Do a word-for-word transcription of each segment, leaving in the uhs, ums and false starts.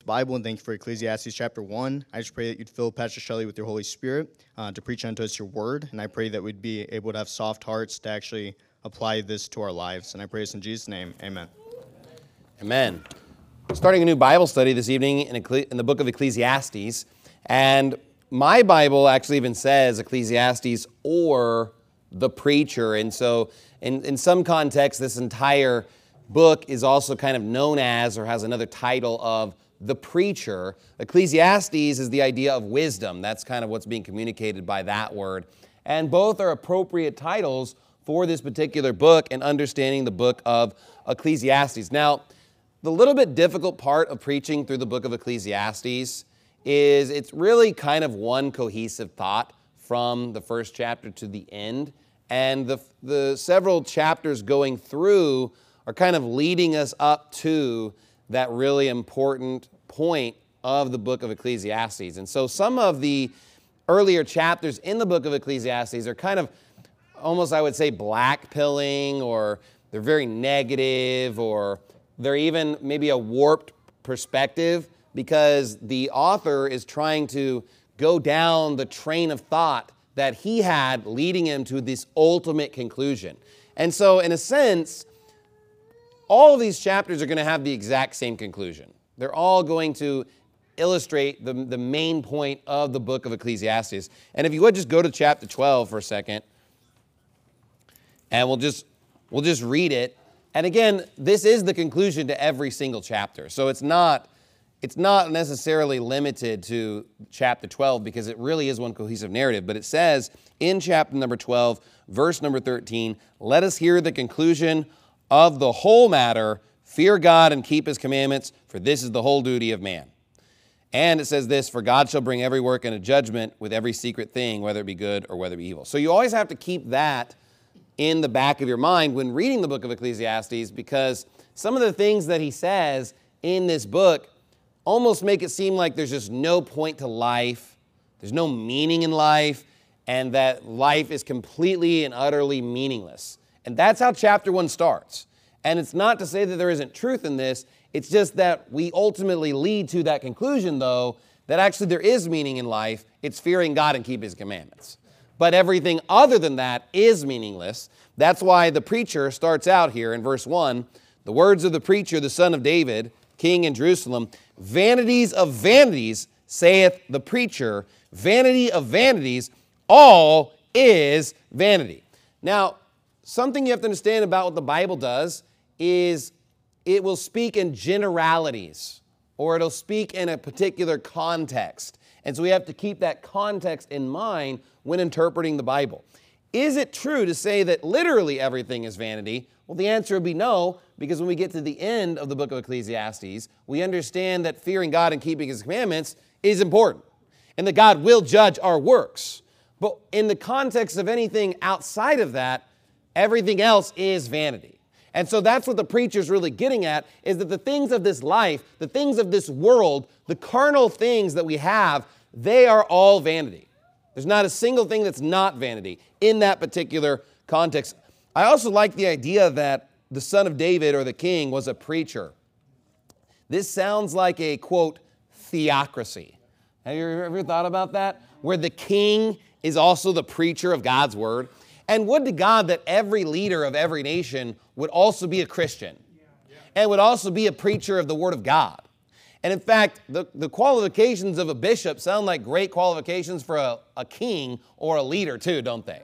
Bible, and thank you for Ecclesiastes chapter one. I just pray that you'd fill Pastor Shelley with your Holy Spirit uh, to preach unto us your word, and I pray that we'd be able to have soft hearts to actually apply this to our lives. And I pray this in Jesus' name, amen. Amen. Starting a new Bible study this evening in, Ecclesi- in the book of Ecclesiastes, and my Bible actually even says Ecclesiastes or the preacher, and so in, in some contexts, this entire book is also kind of known as, or has another title of, the preacher. Ecclesiastes is the idea of wisdom. That's kind of what's being communicated by that word. And both are appropriate titles for this particular book and understanding the book of Ecclesiastes. Now, the little bit difficult part of preaching through the book of Ecclesiastes is it's really kind of one cohesive thought from the first chapter to the end. And the, the several chapters going through are kind of leading us up to that really important point of the book of Ecclesiastes. And so some of the earlier chapters in the book of Ecclesiastes are kind of almost, I would say, black-pilling, or they're very negative, or they're even maybe a warped perspective, because the author is trying to go down the train of thought that he had leading him to this ultimate conclusion. And so in a sense, all of these chapters are going to have the exact same conclusion. They're all going to illustrate the, the main point of the book of Ecclesiastes. And if you would just go to chapter twelve for a second, and we'll just, we'll just read it. And again, this is the conclusion to every single chapter. So it's not, it's not necessarily limited to chapter twelve, because it really is one cohesive narrative. But it says in chapter number twelve, verse number thirteen, "Let us hear the conclusion of the whole matter, fear God and keep his commandments, for this is the whole duty of man." And it says this, "For God shall bring every work into judgment with every secret thing, whether it be good or whether it be evil." So you always have to keep that in the back of your mind when reading the book of Ecclesiastes, because some of the things that he says in this book almost make it seem like there's just no point to life, there's no meaning in life, and that life is completely and utterly meaningless. And that's how chapter one starts. And it's not to say that there isn't truth in this. It's just that we ultimately lead to that conclusion, though, that actually there is meaning in life. It's fearing God and keeping his commandments. But everything other than that is meaningless. That's why the preacher starts out here in verse one, "The words of the preacher, the son of David, king in Jerusalem, vanities of vanities, saith the preacher, vanity of vanities, all is vanity." Now, something you have to understand about what the Bible does is it will speak in generalities, or it'll speak in a particular context. And so we have to keep that context in mind when interpreting the Bible. Is it true to say that literally everything is vanity? Well, the answer would be no, because when we get to the end of the book of Ecclesiastes, we understand that fearing God and keeping his commandments is important, and that God will judge our works. But in the context of anything outside of that, everything else is vanity. And so that's what the preacher's really getting at, is that the things of this life, the things of this world, the carnal things that we have, they are all vanity. There's not a single thing that's not vanity in that particular context. I also like the idea that the son of David, or the king, was a preacher. This sounds like a, quote, theocracy. Have you ever thought about that? Where the king is also the preacher of God's word. And would to God that every leader of every nation would also be a Christian, and would also be a preacher of the word of God. And in fact, the, the qualifications of a bishop sound like great qualifications for a, a king or a leader too, don't they?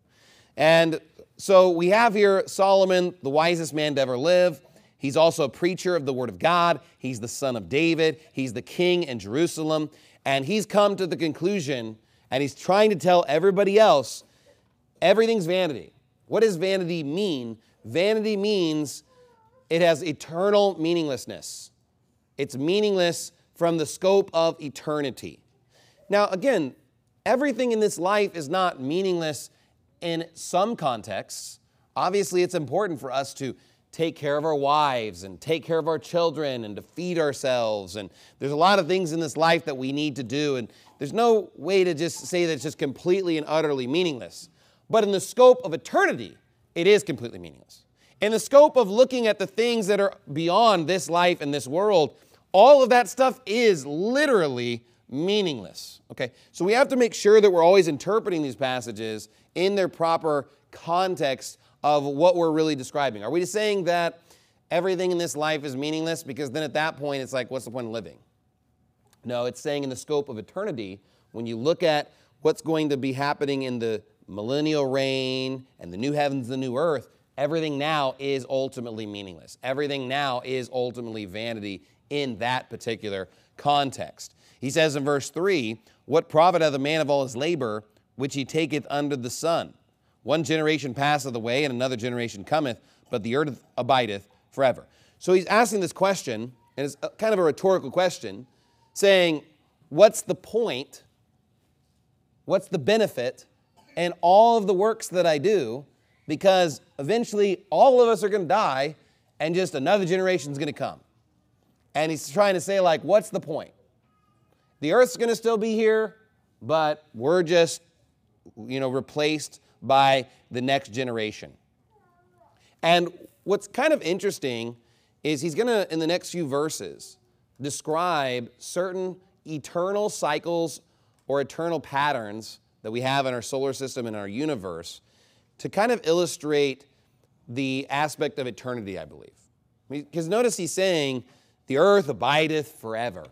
And so we have here Solomon, the wisest man to ever live. He's also a preacher of the word of God. He's the son of David. He's the king in Jerusalem. And he's come to the conclusion, and he's trying to tell everybody else, everything's vanity. What does vanity mean? Vanity means it has eternal meaninglessness. It's meaningless from the scope of eternity. Now, again, everything in this life is not meaningless in some contexts. Obviously, it's important for us to take care of our wives and take care of our children and to feed ourselves. And there's a lot of things in this life that we need to do. And there's no way to just say that it's just completely and utterly meaningless. But in the scope of eternity, it is completely meaningless. In the scope of looking at the things that are beyond this life and this world, all of that stuff is literally meaningless. Okay, so we have to make sure that we're always interpreting these passages in their proper context of what we're really describing. Are we just saying that everything in this life is meaningless? Because then at that point, it's like, what's the point of living? No, it's saying in the scope of eternity, when you look at what's going to be happening in the millennial reign and the new heavens, the new earth, everything now is ultimately meaningless. Everything now is ultimately vanity in that particular context. He says in verse three, what profiteth a man of all his labor, which he taketh under the sun? One generation passeth away, and another generation cometh, but the earth abideth forever. So he's asking this question, and it's kind of a rhetorical question, saying, what's the point? What's the benefit in all of the works that I do? Because eventually all of us are going to die, and just another generation is going to come. And he's trying to say, like, what's the point? The earth's going to still be here, but we're just, you know, replaced by the next generation. And what's kind of interesting is he's going to, in the next few verses, describe certain eternal cycles or eternal patterns that we have in our solar system and our universe to kind of illustrate the aspect of eternity, I believe. Because notice he's saying, the earth abideth forever.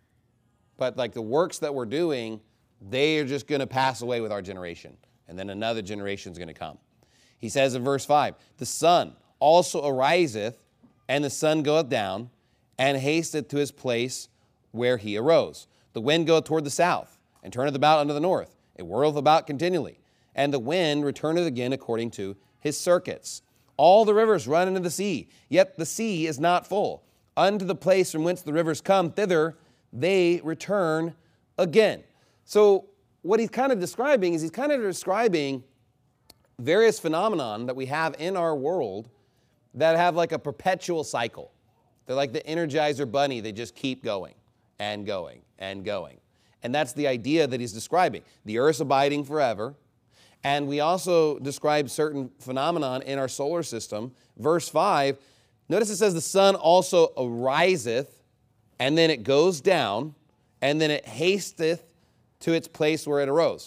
But like the works that we're doing, they are just going to pass away with our generation. And then another generation is going to come. He says in verse five, the sun also ariseth, and the sun goeth down, and hasteth to his place where he arose. The wind goeth toward the south, and turneth about unto the north. It whirleth about continually. And the wind returneth again according to his circuits. All the rivers run into the sea, yet the sea is not full. Unto the place from whence the rivers come, thither they return again. So what he's kind of describing is he's kind of describing various phenomenon that we have in our world that have like a perpetual cycle. They're like the Energizer Bunny. They just keep going and going and going. And that's the idea that he's describing. The earth's abiding forever. And we also describe certain phenomenon in our solar system. Verse five, notice it says the sun also ariseth, and then it goes down, and then it hasteth to its place where it arose.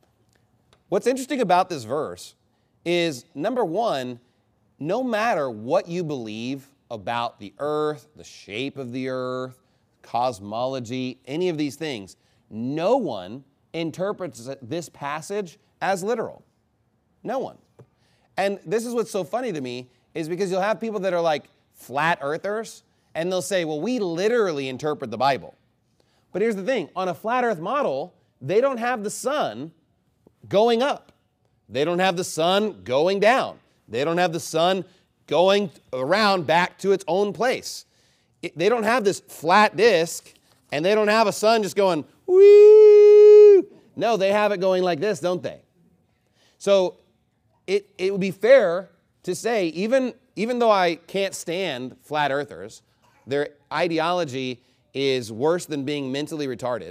What's interesting about this verse is, number one, no matter what you believe about the earth, the shape of the earth, cosmology, any of these things, no one interprets this passage as literal. No one. And this is what's so funny to me, is because you'll have people that are like flat earthers, and they'll say, well, we literally interpret the Bible. But here's the thing. On a flat earth model, they don't have the sun going up. They don't have the sun going down. They don't have the sun going around back to its own place. It, they don't have this flat disk, and they don't have a sun just going, woo. No, they have it going like this, don't they? So it, it would be fair to say, even, even though I can't stand flat earthers, their ideology is worse than being mentally retarded.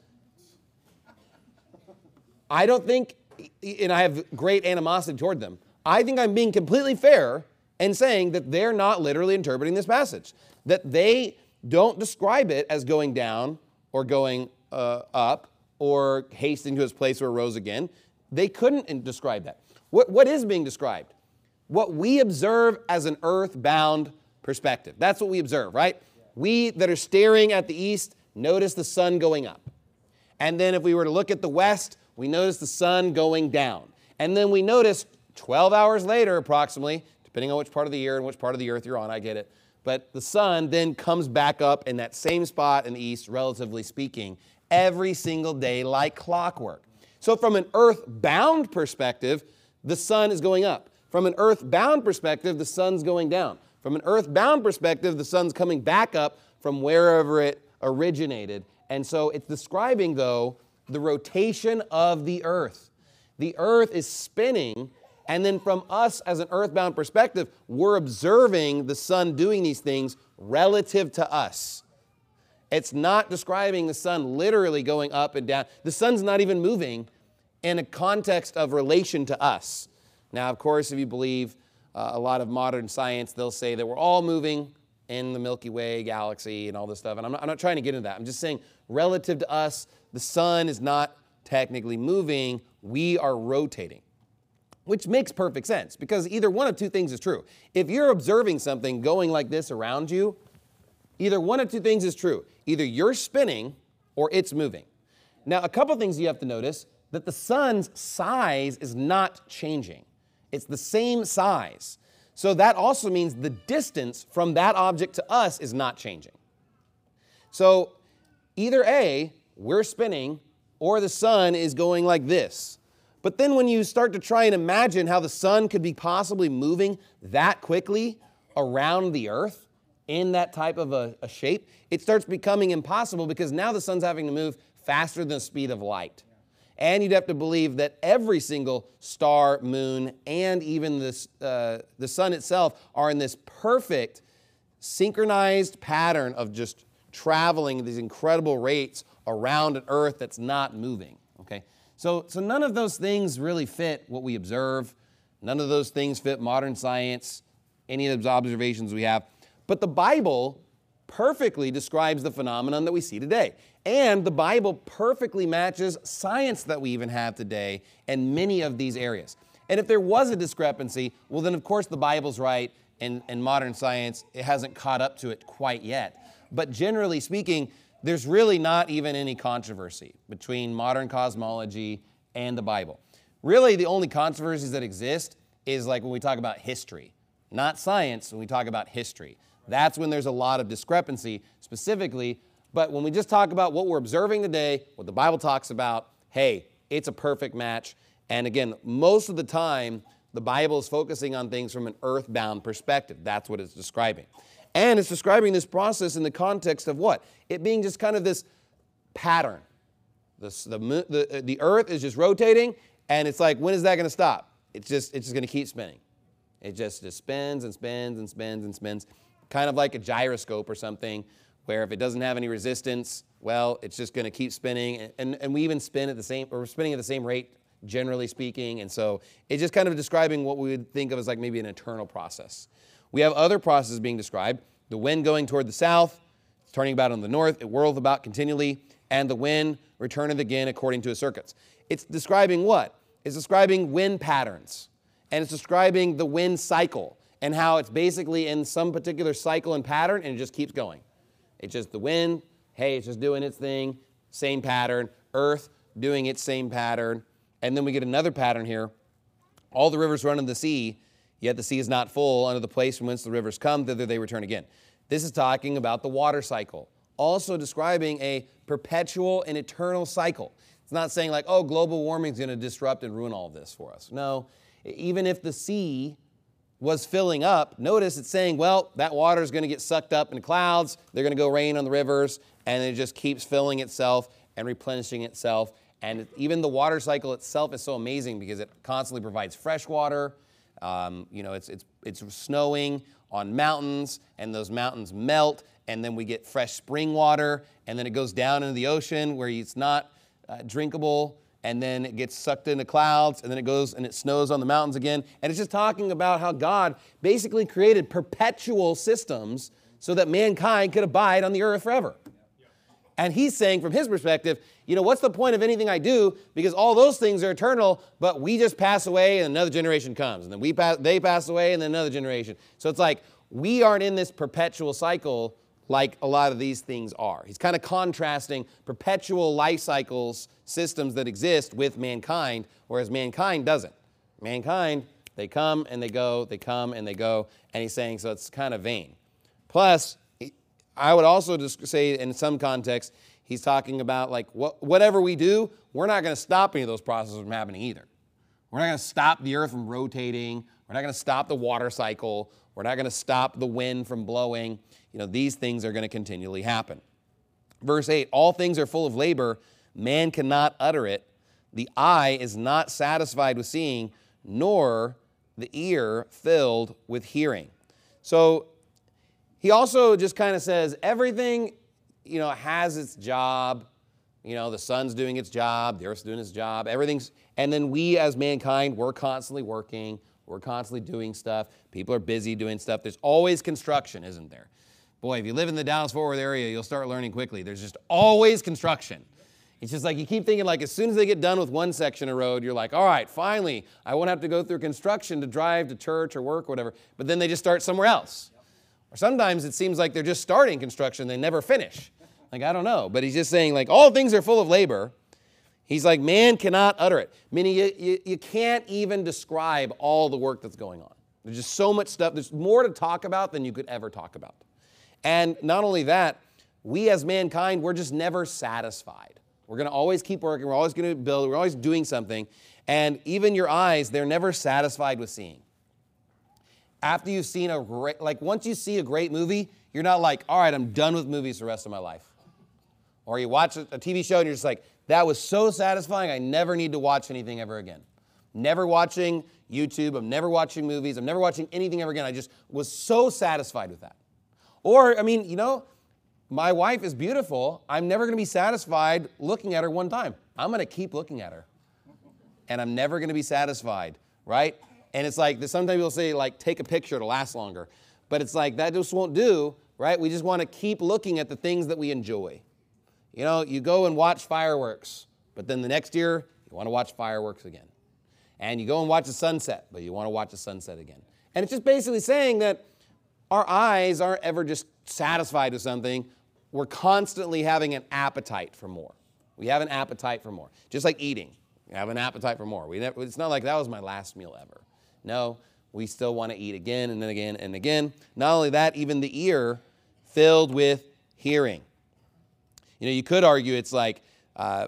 I don't think, and I have great animosity toward them, I think I'm being completely fair in saying that they're not literally interpreting this passage. That they don't describe it as going down or going uh, up or hasting to his place where it rose again. They couldn't describe that. What, what is being described? What we observe as an earth-bound perspective. That's what we observe, right? We that are staring at the east notice the sun going up. And then if we were to look at the west, we notice the sun going down. And then we notice twelve hours later, approximately, depending on which part of the year and which part of the earth you're on, I get it, but the sun then comes back up in that same spot in the east, relatively speaking, every single day like clockwork. So from an earth-bound perspective, the sun is going up. From an earth-bound perspective, the sun's going down. From an earth-bound perspective, the sun's coming back up from wherever it originated. And so it's describing, though, the rotation of the earth. The earth is spinning, and then from us as an earthbound perspective, we're observing the sun doing these things relative to us. It's not describing the sun literally going up and down. The sun's not even moving in a context of relation to us. Now, of course, if you believe uh, a lot of modern science, they'll say that we're all moving in the Milky Way galaxy and all this stuff. And I'm not, I'm not trying to get into that. I'm just saying, relative to us, the sun is not technically moving. We are rotating, which makes perfect sense because either one of two things is true. If you're observing something going like this around you, either one of two things is true. Either you're spinning or it's moving. Now, a couple things you have to notice, that the sun's size is not changing. It's the same size. So that also means the distance from that object to us is not changing. So either A, we're spinning, or the sun is going like this. But then when you start to try and imagine how the sun could be possibly moving that quickly around the earth in that type of a, a shape, it starts becoming impossible because now the sun's having to move faster than the speed of light. And you'd have to believe that every single star, moon, and even this, uh, the sun itself are in this perfect synchronized pattern of just traveling at these incredible rates around an earth that's not moving. Okay? So, so none of those things really fit what we observe. None of those things fit modern science, any of those observations we have. But the Bible perfectly describes the phenomenon that we see today. And the Bible perfectly matches science that we even have today in many of these areas. And if there was a discrepancy, well, then of course the Bible's right and, and modern science, it hasn't caught up to it quite yet. But generally speaking, there's really not even any controversy between modern cosmology and the Bible. Really, the only controversies that exist is like when we talk about history, not science, when we talk about history. That's when there's a lot of discrepancy specifically. But when we just talk about what we're observing today, what the Bible talks about, hey, it's a perfect match. And again, most of the time, the Bible is focusing on things from an earthbound perspective. That's what it's describing. And it's describing this process in the context of what? It being just kind of this pattern. This, the, the, the earth is just rotating, and it's like, when is that going to stop? It's just, it's just going to keep spinning. It just, just spins and spins and spins and spins, kind of like a gyroscope or something, where if it doesn't have any resistance, well, it's just going to keep spinning. And, and, and we even spin at the same, or we're spinning at the same rate, generally speaking. And so it's just kind of describing what we would think of as like maybe an eternal process. We have other processes being described. The wind going toward the south, it's turning about on the north, it whirleth about continually, and the wind returneth again according to his circuits. It's describing what? It's describing wind patterns. And it's describing the wind cycle and how it's basically in some particular cycle and pattern, and it just keeps going. It's just the wind, hey, it's just doing its thing, same pattern. Earth doing its same pattern. And then we get another pattern here. All the rivers run in the sea, yet the sea is not full. Under the place from whence the rivers come, thither they return again. This is talking about the water cycle, also describing a perpetual and eternal cycle. It's not saying like, oh, global warming is going to disrupt and ruin all of this for us. No, even if the sea was filling up, notice it's saying, well, that water is going to get sucked up in clouds. They're going to go rain on the rivers, and it just keeps filling itself and replenishing itself. And even the water cycle itself is so amazing because it constantly provides fresh water. Um, you know, it's, it's, it's snowing on mountains, and those mountains melt, and then we get fresh spring water, and then it goes down into the ocean where it's not uh, drinkable, and then it gets sucked into clouds, and then it goes and it snows on the mountains again. And it's just talking about how God basically created perpetual systems so that mankind could abide on the earth forever. And he's saying from his perspective, you know, what's the point of anything I do? Because all those things are eternal, but we just pass away and another generation comes. And then we pass, they pass away and then another generation. So it's like we aren't in this perpetual cycle like a lot of these things are. He's kind of contrasting perpetual life cycles, systems that exist with mankind, whereas mankind doesn't. Mankind, they come and they go, they come and they go. And he's saying, so it's kind of vain. Plus, I would also just say in some context, he's talking about like what, whatever we do, we're not going to stop any of those processes from happening either. We're not going to stop the earth from rotating. We're not going to stop the water cycle. We're not going to stop the wind from blowing. You know, these things are going to continually happen. Verse eight, all things are full of labor. Man cannot utter it. The eye is not satisfied with seeing, nor the ear filled with hearing. So he also just kind of says everything, you know, has its job. You know, the sun's doing its job, the earth's doing its job, everything's, and then we as mankind, we're constantly working, we're constantly doing stuff. People are busy doing stuff. There's always construction, isn't there? Boy, if you live in the Dallas-Fort Worth area, you'll start learning quickly. There's just always construction. It's just like you keep thinking like as soon as they get done with one section of road, you're like, all right, finally, I won't have to go through construction to drive to church or work or whatever. But then they just start somewhere else. Or sometimes it seems like they're just starting construction, they never finish. Like, I don't know. But he's just saying like all things are full of labor. He's like, man cannot utter it. Meaning you, you, you can't even describe all the work that's going on. There's just so much stuff. There's more to talk about than you could ever talk about. And not only that, we as mankind, we're just never satisfied. We're going to always keep working. We're always going to build. We're always doing something. And even your eyes, they're never satisfied with seeing. After you've seen a great, like once you see a great movie, you're not like, all right, I'm done with movies for the rest of my life. Or you watch a T V show and you're just like, that was so satisfying, I never need to watch anything ever again. Never watching YouTube, I'm never watching movies, I'm never watching anything ever again. I just was so satisfied with that. Or, I mean, you know, my wife is beautiful. I'm never going to be satisfied looking at her one time. I'm going to keep looking at her. And I'm never going to be satisfied, right? And it's like, sometimes people say, like, take a picture, it'll last longer. But it's like, that just won't do, right? We just want to keep looking at the things that we enjoy. You know, you go and watch fireworks, but then the next year, you want to watch fireworks again. And you go and watch the sunset, but you want to watch the sunset again. And it's just basically saying that our eyes aren't ever just satisfied with something. We're constantly having an appetite for more. We have an appetite for more. Just like eating. We have an appetite for more. We never, it's not like that was my last meal ever. No, we still want to eat again and then again and again. Not only that, even the ear filled with hearing. You know, you could argue it's like uh,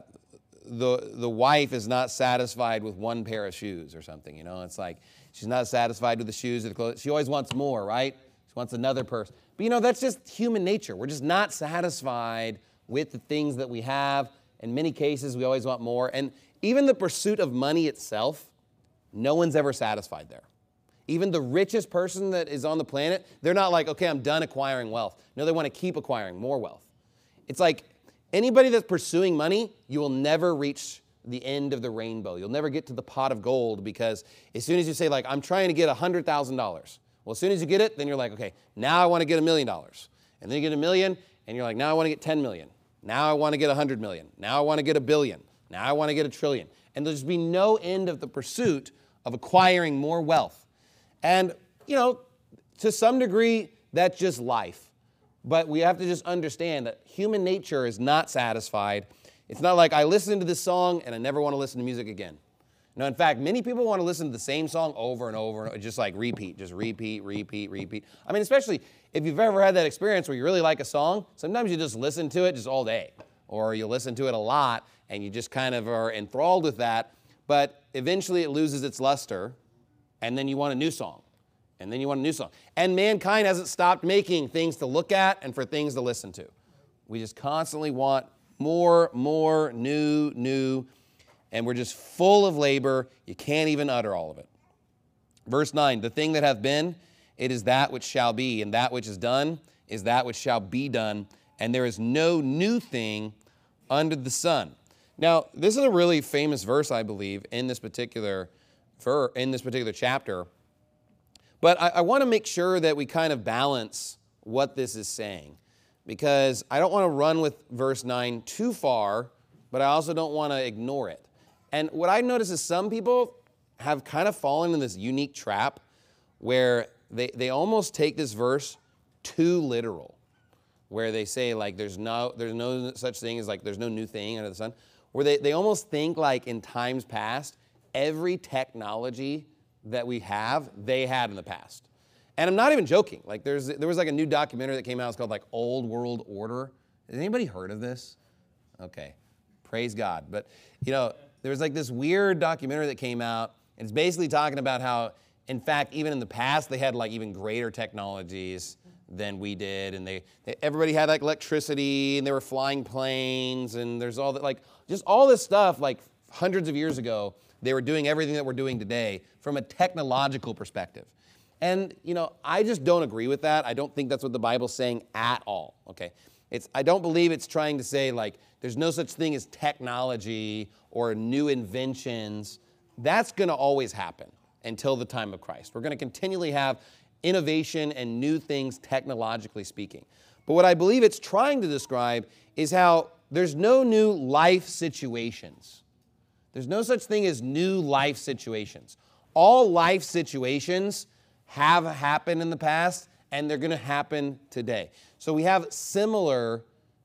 the, the wife is not satisfied with one pair of shoes or something. You know, it's like she's not satisfied with the shoes or the clothes. She always wants more, right? She wants another person. But, you know, that's just human nature. We're just not satisfied with the things that we have. In many cases, we always want more. And even the pursuit of money itself, no one's ever satisfied there. Even the richest person that is on the planet, they're not like, okay, I'm done acquiring wealth. No, they want to keep acquiring more wealth. It's like anybody that's pursuing money, you will never reach the end of the rainbow. You'll never get to the pot of gold because as soon as you say, like, I'm trying to get one hundred thousand dollars, well, as soon as you get it, then you're like, okay, now I want to get a million dollars. And then you get a million, and you're like, now I want to get ten million. Now I want to get one hundred million. Now I want to get a billion. Now I want to get a trillion. And there's be no end of the pursuit of acquiring more wealth. And, you know, to some degree, that's just life. But we have to just understand that human nature is not satisfied. It's not like I listen to this song and I never want to listen to music again. No, in fact, many people want to listen to the same song over and over, and just like repeat, just repeat, repeat, repeat. I mean, especially if you've ever had that experience where you really like a song, sometimes you just listen to it just all day, or you listen to it a lot, and you just kind of are enthralled with that, but eventually it loses its luster, and then you want a new song, and then you want a new song. And mankind hasn't stopped making things to look at and for things to listen to. We just constantly want more, more, new, new, and we're just full of labor. You can't even utter all of it. Verse nine, the thing that hath been, it is that which shall be, and that which is done is that which shall be done, and there is no new thing under the sun. Now, this is a really famous verse, I believe, in this particular ver- in this particular chapter. But I, I want to make sure that we kind of balance what this is saying, because I don't want to run with verse nine too far, but I also don't want to ignore it. And what I notice is some people have kind of fallen in this unique trap where they, they almost take this verse too literal, where they say like there's no there's no such thing as like there's no new thing under the sun, where they, they almost think like in times past, every technology that we have, they had in the past. And I'm not even joking. Like there's there was like a new documentary that came out, it's called like Old World Order. Has anybody heard of this? Okay, praise God. But you know, there was like this weird documentary that came out, and it's basically talking about how, in fact, even in the past, they had like even greater technologies than we did, and they, they everybody had like electricity, and they were flying planes, and there's all that, like just all this stuff, like hundreds of years ago, they were doing everything that we're doing today from a technological perspective. And you know, I just don't agree with that. I don't think that's what the Bible's saying at all. Okay, it's I don't believe it's trying to say like there's no such thing as technology or new inventions. That's going to always happen until the time of Christ. We're going to continually have innovation and new things technologically speaking. But what I believe it's trying to describe is how there's no new life situations. There's no such thing as new life situations. All life situations have happened in the past, and they're going to happen today. So we have similar,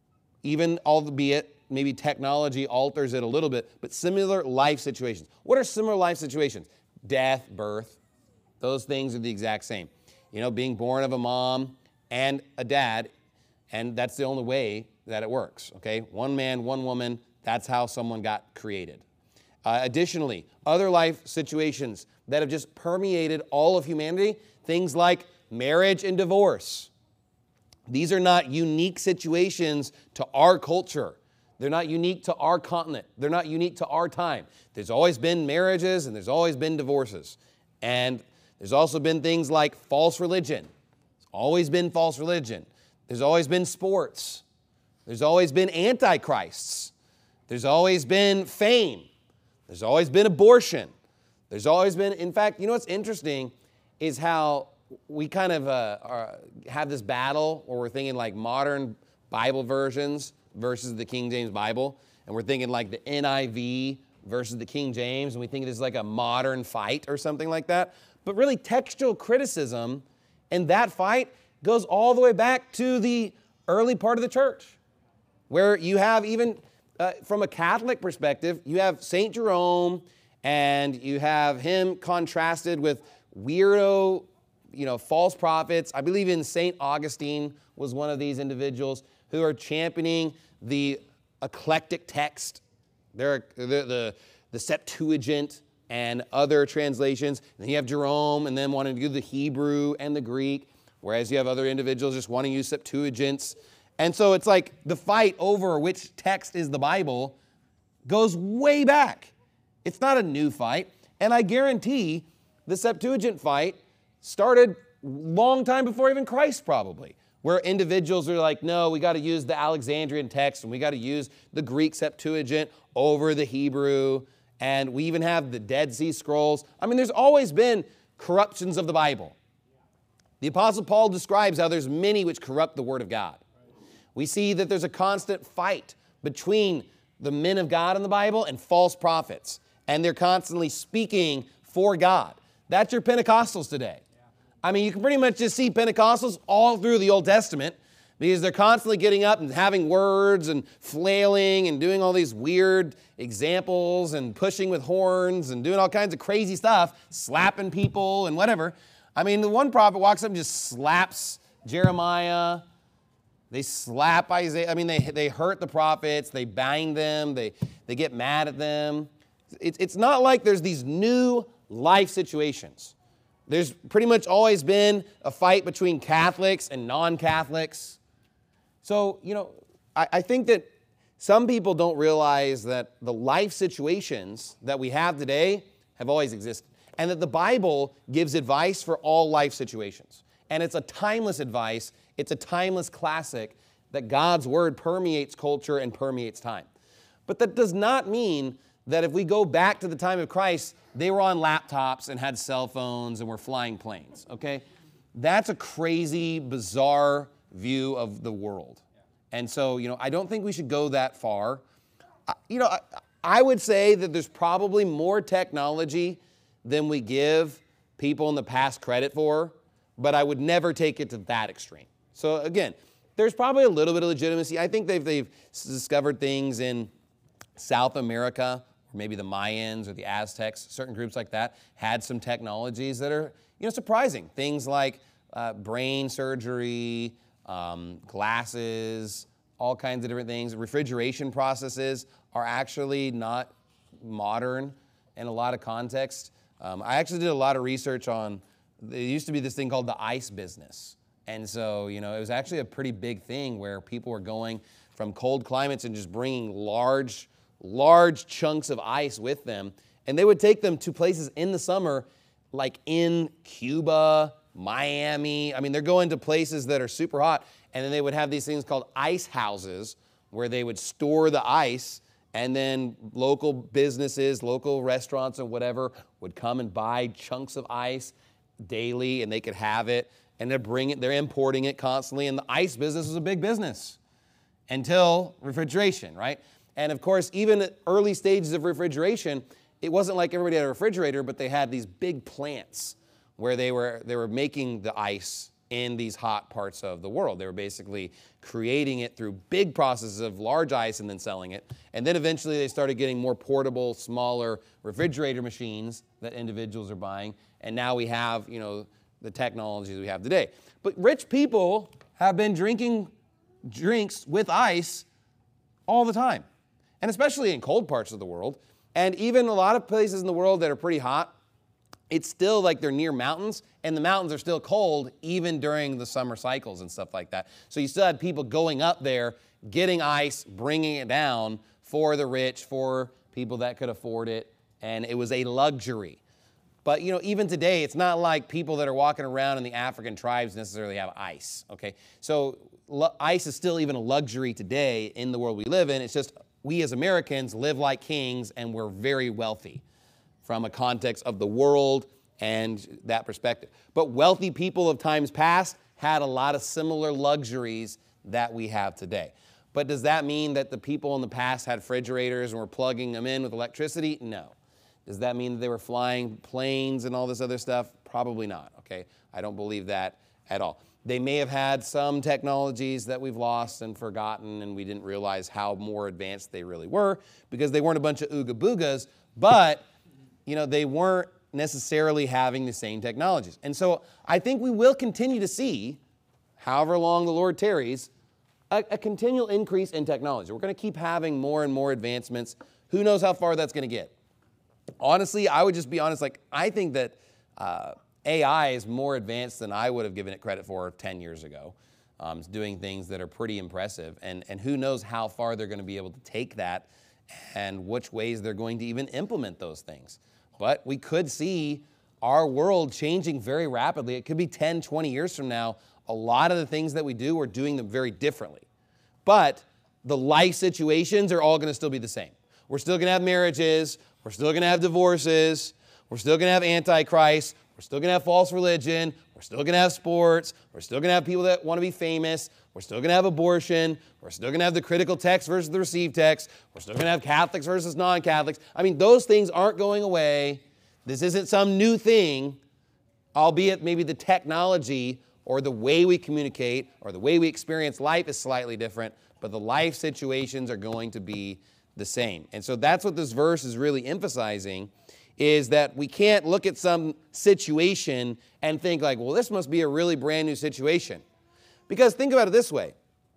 even albeit maybe technology alters it a little bit, but similar life situations. What are similar life situations? Death, birth. Those things are the exact same. You know, being born of a mom and a dad, and that's the only way that it works, okay? One man, one woman, that's how someone got created. Uh, additionally, other life situations that have just permeated all of humanity, things like marriage and divorce. These are not unique situations to our culture. They're not unique to our continent. They're not unique to our time. There's always been marriages and there's always been divorces. And there's also been things like false religion. There's always been false religion. There's always been sports. There's always been antichrists. There's always been fame. There's always been abortion. There's always been, in fact, you know what's interesting is how we kind of uh, are, have this battle where we're thinking like modern Bible versions versus the King James Bible, and we're thinking like the N I V versus the King James, and we think it is like a modern fight or something like that. But really, textual criticism and that fight goes all the way back to the early part of the church, where you have even, uh, from a Catholic perspective, you have Saint Jerome, and you have him contrasted with weirdo, you know, false prophets. I believe in Saint Augustine was one of these individuals who are championing the eclectic text, They're, the, the, the Septuagint and other translations. And then you have Jerome and then wanting to do the Hebrew and the Greek, whereas you have other individuals just wanting to use Septuagints. And so it's like the fight over which text is the Bible goes way back. It's not a new fight. And I guarantee the Septuagint fight started long time before even Christ probably, where individuals are like, no, we got to use the Alexandrian text and we got to use the Greek Septuagint over the Hebrew. And we even have the Dead Sea Scrolls. I mean, there's always been corruptions of the Bible. The Apostle Paul describes how there's many which corrupt the Word of God. We see that there's a constant fight between the men of God in the Bible and false prophets. And they're constantly speaking for God. That's your Pentecostals today. I mean, you can pretty much just see Pentecostals all through the Old Testament because they're constantly getting up and having words and flailing and doing all these weird examples and pushing with horns and doing all kinds of crazy stuff, slapping people and whatever. I mean, the one prophet walks up and just slaps Jeremiah. They slap Isaiah. I mean, they, they hurt the prophets. They bang them. They, they get mad at them. It's, it's not like there's these new life situations. There's pretty much always been a fight between Catholics and non-Catholics. So, you know, I, I think that some people don't realize that the life situations that we have today have always existed, and that the Bible gives advice for all life situations. And it's a timeless advice. It's a timeless classic that God's Word permeates culture and permeates time. But that does not mean that if we go back to the time of Christ, they were on laptops and had cell phones and were flying planes, okay? That's a crazy, bizarre view of the world. And so, you know, I don't think we should go that far. I, you know, I, I would say that there's probably more technology than we give people in the past credit for, but I would never take it to that extreme. So again, there's probably a little bit of legitimacy. I think they've, they've discovered things in South America, or maybe the Mayans or the Aztecs, certain groups like that, had some technologies that are, you know, surprising. Things like uh, brain surgery, um, glasses, all kinds of different things. Refrigeration processes are actually not modern in a lot of contexts. Um, I actually did a lot of research on, there used to be this thing called the ice business. And so, you know, it was actually a pretty big thing where people were going from cold climates and just bringing large, large chunks of ice with them. And they would take them to places in the summer, like in Cuba, Miami. I mean, they're going to places that are super hot. And then they would have these things called ice houses where they would store the ice. And then local businesses, local restaurants or whatever would come and buy chunks of ice. daily and they could have it, and they're bringing it, they're importing it constantly, and the ice business was a big business until refrigeration, right? And of course, even at early stages of refrigeration, it wasn't like everybody had a refrigerator, but they had these big plants where they were they were making the ice in these hot parts of the world. They were basically creating it through big processes of large ice and then selling it. And then eventually they started getting more portable, smaller refrigerator machines that individuals are buying. And now we have, you know, the technologies we have today. But rich people have been drinking drinks with ice all the time, and especially in cold parts of the world. And even a lot of places in the world that are pretty hot, it's still like they're near mountains, and the mountains are still cold even during the summer cycles and stuff like that. So you still had people going up there, getting ice, bringing it down for the rich, for people that could afford it, and it was a luxury. But, you know, even today, it's not like people that are walking around in the African tribes necessarily have ice, okay? So ice is still even a luxury today in the world we live in. It's just we as Americans live like kings, and we're very wealthy from a context of the world and that perspective. But wealthy people of times past had a lot of similar luxuries that we have today. But does that mean that the people in the past had refrigerators and were plugging them in with electricity? No. Does that mean that they were flying planes and all this other stuff? Probably not, okay? I don't believe that at all. They may have had some technologies that we've lost and forgotten, and we didn't realize how more advanced they really were because they weren't a bunch of ooga boogas, but you know, they weren't necessarily having the same technologies. And so I think we will continue to see, however long the Lord tarries, a, a continual increase in technology. We're going to keep having more and more advancements. Who knows how far that's going to get? Honestly, I would just be honest, like, I think that uh, A I is more advanced than I would have given it credit for ten years ago. Um, it's doing things that are pretty impressive. And, and who knows how far they're going to be able to take that and which ways they're going to even implement those things. But we could see our world changing very rapidly. It could be ten, twenty years from now. A lot of the things that we do, we're doing them very differently. But the life situations are all going to still be the same. We're still going to have marriages. We're still going to have divorces. We're still going to have antichrist. We're still going to have false religion. We're still going to have sports. We're still going to have people that want to be famous. We're still going to have abortion. We're still going to have the critical text versus the received text. We're still going to have Catholics versus non-Catholics. I mean, those things aren't going away. This isn't some new thing, albeit maybe the technology or the way we communicate or the way we experience life is slightly different, but the life situations are going to be the same. And so that's what this verse is really emphasizing, is that we can't look at some situation and think like, well, this must be a really brand new situation. Because think about it this way.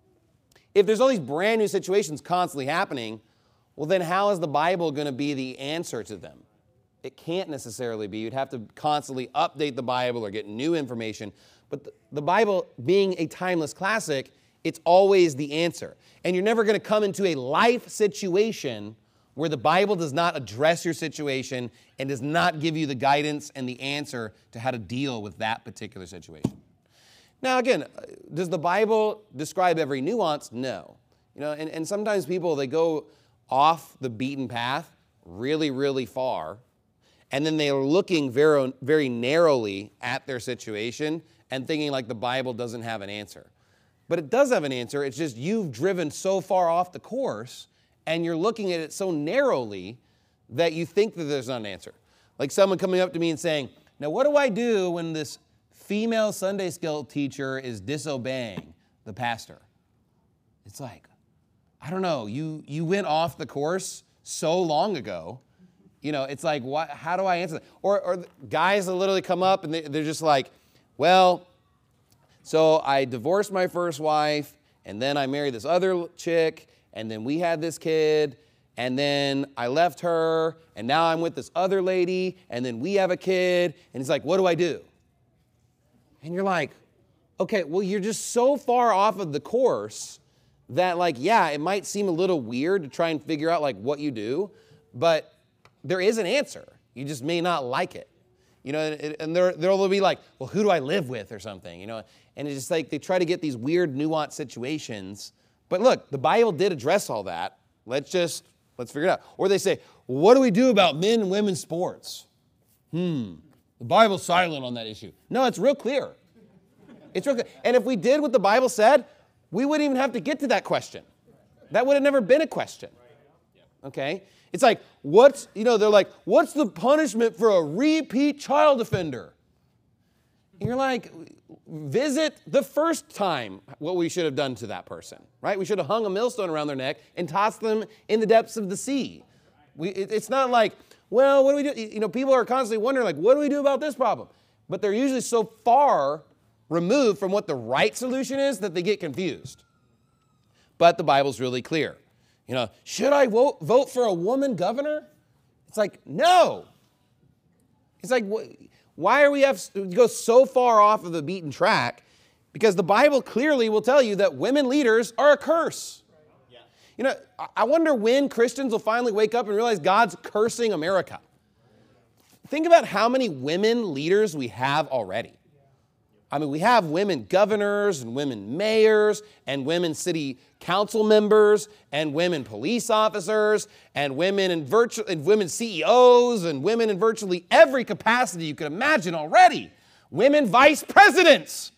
If there's all these brand new situations constantly happening, well, then how is the Bible going to be the answer to them? It can't necessarily be. You'd have to constantly update the Bible or get new information. But the, the Bible, being a timeless classic, it's always the answer. And you're never going to come into a life situation where the Bible does not address your situation and does not give you the guidance and the answer to how to deal with that particular situation. Now, again, does the Bible describe every nuance? No. You know, and, and sometimes people, they go off the beaten path really, really far, and then they are looking very, very narrowly at their situation and thinking like the Bible doesn't have an answer. But it does have an answer. It's just you've driven so far off the course and you're looking at it so narrowly that you think that there's not an answer. Like someone coming up to me and saying, now what do I do when this female Sunday school teacher is disobeying the pastor? It's like, I don't know, you, you went off the course so long ago. You know, it's like, what, how do I answer that? Or, or guys will literally come up and they, they're just like, well, so I divorced my first wife, and then I married this other chick, and then we had this kid, and then I left her, and now I'm with this other lady, and then we have a kid, and it's like, what do I do? And you're like, okay, well, you're just so far off of the course that, like, yeah, it might seem a little weird to try and figure out, like, what you do, but there is an answer. You just may not like it. You know, and there, there'll be like, well, who do I live with or something, you know? And it's just like they try to get these weird, nuanced situations. But look, the Bible did address all that. Let's just, let's figure it out. Or they say, well, what do we do about men and women's sports? Hmm. The Bible's silent on that issue. No, it's real clear. It's real clear. And if we did what the Bible said, we wouldn't even have to get to that question. That would have never been a question. Okay? It's like, what's, you know, they're like, what's the punishment for a repeat child offender? And you're like, visit the first time what we should have done to that person, right? We should have hung a millstone around their neck and tossed them in the depths of the sea. We, it, it's not like, well, what do we do? You know, people are constantly wondering, like, what do we do about this problem? But they're usually so far removed from what the right solution is that they get confused. But the Bible's really clear. You know, should I vote, vote for a woman governor? It's like, no. It's like, why are we have to go so far off of the beaten track? Because the Bible clearly will tell you that women leaders are a curse. You know, I wonder when Christians will finally wake up and realize God's cursing America. Think about how many women leaders we have already. I mean, we have women governors and women mayors and women city council members and women police officers and women in virtu- and women C E Os and women in virtually every capacity you could imagine already. Women vice presidents.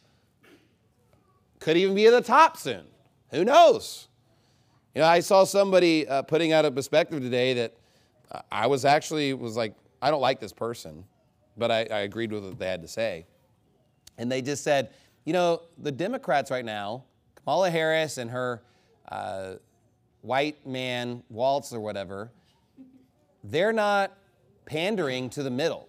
Could even be at the top soon. Who knows? You know, I saw somebody uh, putting out a perspective today that uh, I was actually was like, I don't like this person, but I, I agreed with what they had to say. And they just said, you know, the Democrats right now, Kamala Harris and her uh, white man Waltz or whatever, they're not pandering to the middle.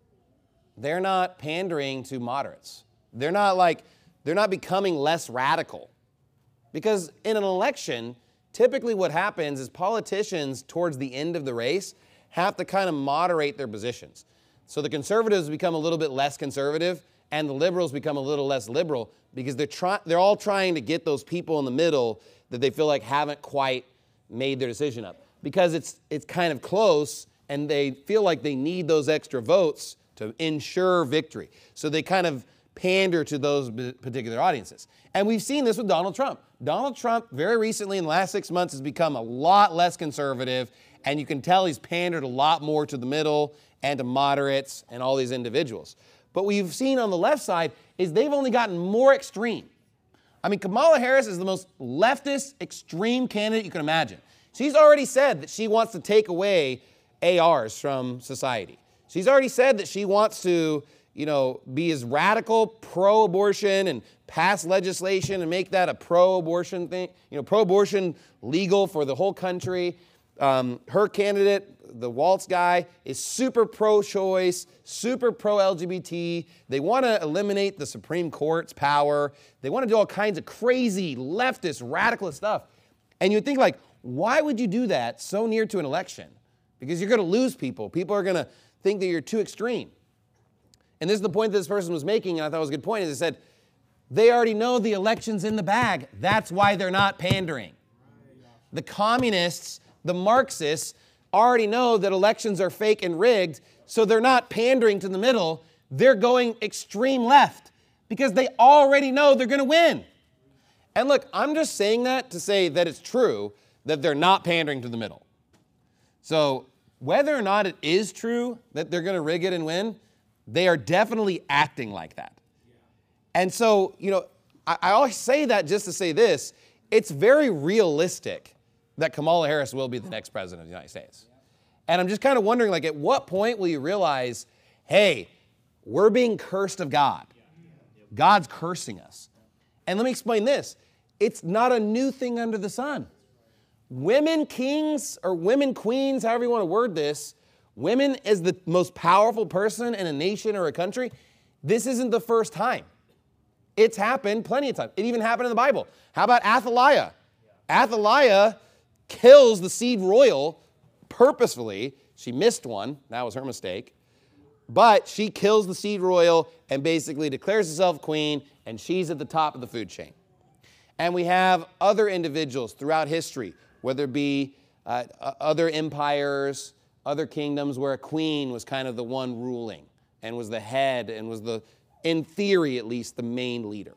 They're not pandering to moderates. They're not like, they're not becoming less radical. Because in an election, typically what happens is politicians towards the end of the race have to kind of moderate their positions. So the conservatives become a little bit less conservative and the liberals become a little less liberal because they're try- they're all trying to get those people in the middle that they feel like haven't quite made their decision up. Because it's it's kind of close and they feel like they need those extra votes to ensure victory. So they kind of pander to those particular audiences. And we've seen this with Donald Trump. Donald Trump very recently in the last six months has become a lot less conservative, and you can tell he's pandered a lot more to the middle and to moderates and all these individuals. But what you've seen on the left side is they've only gotten more extreme. I mean, Kamala Harris is the most leftist, extreme candidate you can imagine. She's already said that she wants to take away A Rs from society. She's already said that she wants to, you know, be as radical pro-abortion and pass legislation and make that a pro-abortion thing, you know, pro-abortion legal for the whole country. Um, her candidate, the Waltz guy, is super pro-choice, super pro-L G B T. They want to eliminate the Supreme Court's power. They want to do all kinds of crazy leftist, radicalist stuff. And you'd think like, why would you do that so near to an election? Because you're going to lose people. People are going to think that you're too extreme. And this is the point that this person was making, and I thought it was a good point, is they said, they already know the election's in the bag. That's why they're not pandering. The communists, the Marxists, already know that elections are fake and rigged, so they're not pandering to the middle. They're going extreme left because they already know they're going to win. And look, I'm just saying that to say that it's true that they're not pandering to the middle. So whether or not it is true that they're going to rig it and win, they are definitely acting like that. And so, you know, I, I always say that just to say this, it's very realistic that Kamala Harris will be the next president of the United States. And I'm just kind of wondering, like, at what point will you realize, hey, we're being cursed of God. God's cursing us. And let me explain this. It's not a new thing under the sun. Women kings or women queens, however you want to word this, women as the most powerful person in a nation or a country, this isn't the first time. It's happened plenty of times. It even happened in the Bible. How about Athaliah? Athaliah kills the seed royal purposefully. She missed one. That was her mistake. But she kills the seed royal and basically declares herself queen, and she's at the top of the food chain. And we have other individuals throughout history, whether it be uh, other empires, other kingdoms where a queen was kind of the one ruling and was the head and was the, in theory at least, the main leader.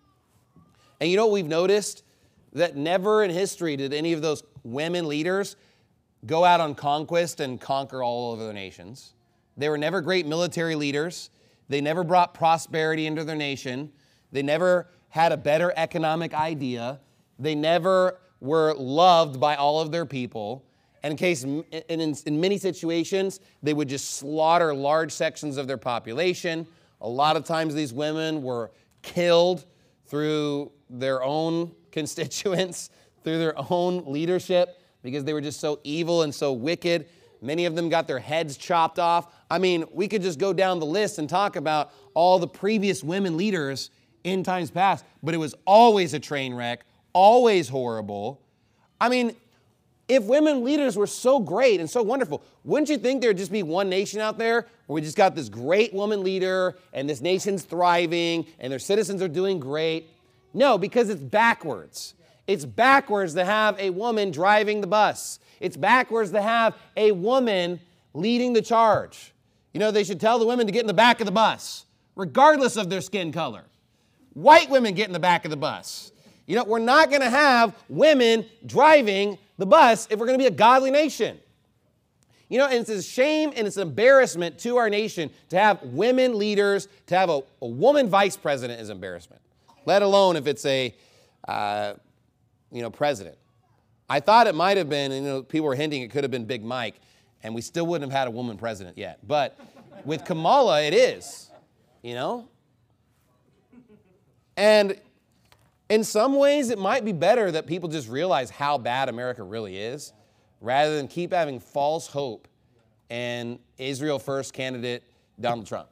And you know what we've noticed? That never in history did any of those women leaders go out on conquest and conquer all of the nations. They were never great military leaders. They never brought prosperity into their nation. They never had a better economic idea. They never were loved by all of their people. And in case, in, in, in many situations, they would just slaughter large sections of their population. A lot of times these women were killed through their own constituents, through their own leadership, because they were just so evil and so wicked. Many of them got their heads chopped off. I mean, we could just go down the list and talk about all the previous women leaders in times past, but it was always a train wreck, always horrible. I mean, if women leaders were so great and so wonderful, wouldn't you think there'd just be one nation out there where we just got this great woman leader and this nation's thriving and their citizens are doing great? No, because it's backwards. It's backwards to have a woman driving the bus. It's backwards to have a woman leading the charge. You know, they should tell the women to get in the back of the bus, regardless of their skin color. White women get in the back of the bus. You know, we're not going to have women driving the bus if we're going to be a godly nation. You know, and it's a shame and it's an embarrassment to our nation to have women leaders, to have a, a woman vice president is embarrassment, let alone if it's a, uh, you know, president. I thought it might have been, and, you know, people were hinting it could have been Big Mike, and we still wouldn't have had a woman president yet. But with Kamala, it is, you know. And in some ways, it might be better that people just realize how bad America really is, rather than keep having false hope in Israel first candidate Donald Trump.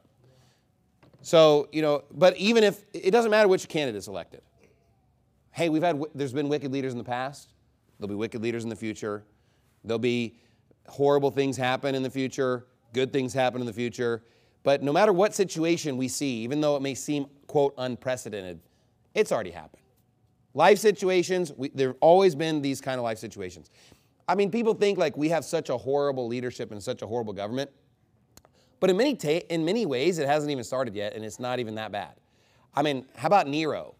So, you know, but even if, it doesn't matter which candidate is elected. Hey, we've had, there's been wicked leaders in the past. There'll be wicked leaders in the future. There'll be horrible things happen in the future. Good things happen in the future. But no matter what situation we see, even though it may seem, quote, unprecedented, it's already happened. Life situations, we, there have always been these kind of life situations. I mean, people think like we have such a horrible leadership and such a horrible government. But in many, ta- in many ways, it hasn't even started yet, and it's not even that bad. I mean, how about Nero?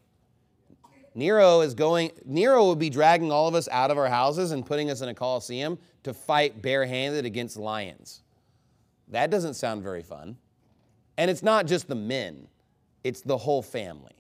Nero is going, Nero would be dragging all of us out of our houses and putting us in a coliseum to fight barehanded against lions. That doesn't sound very fun. And it's not just the men, it's the whole family.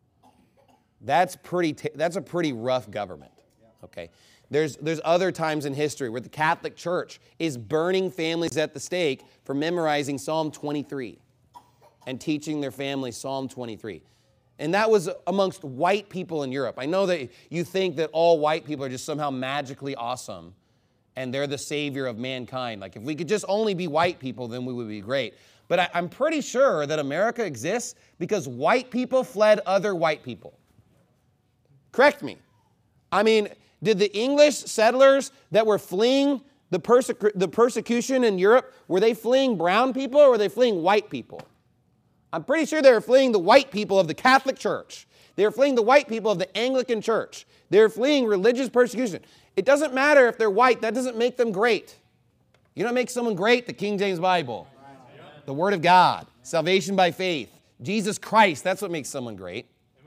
That's pretty, t- that's a pretty rough government, okay? There's, there's other times in history where the Catholic Church is burning families at the stake for memorizing Psalm twenty-three and teaching their families Psalm twenty-three. And that was amongst white people in Europe. I know that you think that all white people are just somehow magically awesome and they're the savior of mankind. Like if we could just only be white people, then we would be great. But I, I'm pretty sure that America exists because white people fled other white people. Correct me. I mean, did the English settlers that were fleeing the, perse- the persecution in Europe, were they fleeing brown people or were they fleeing white people? I'm pretty sure they were fleeing the white people of the Catholic Church. They were fleeing the white people of the Anglican Church. They were fleeing religious persecution. It doesn't matter if they're white. That doesn't make them great. You know what makes someone great? The King James Bible. The Word of God. Salvation by faith. Jesus Christ. That's what makes someone great.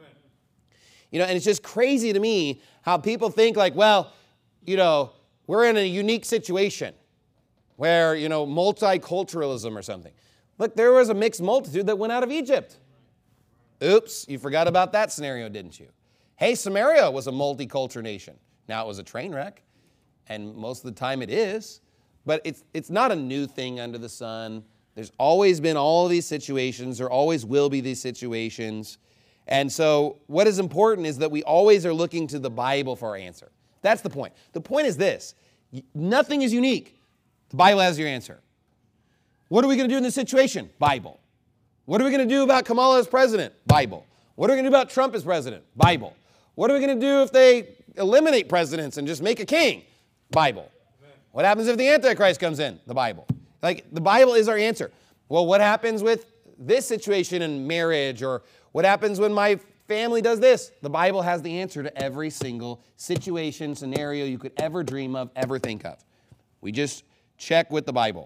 You know, and it's just crazy to me how people think like, well, you know, we're in a unique situation where, you know, multiculturalism or something. Look, there was a mixed multitude that went out of Egypt. Oops, you forgot about that scenario, didn't you? Hey, Samaria was a multicultural nation. Now, it was a train wreck, and most of the time it is, but it's, it's not a new thing under the sun. There's always been all of these situations. There always will be these situations. And so what is important is that we always are looking to the Bible for our answer. That's the point. The point is this. Nothing is unique. The Bible has your answer. What are we going to do in this situation? Bible. What are we going to do about Kamala as president? Bible. What are we going to do about Trump as president? Bible. What are we going to do if they eliminate presidents and just make a king? Bible. Amen. What happens if the Antichrist comes in? The Bible. Like, the Bible is our answer. Well, what happens with this situation in marriage, or what happens when my family does this? The Bible has the answer to every single situation, scenario you could ever dream of, ever think of. We just check with the Bible.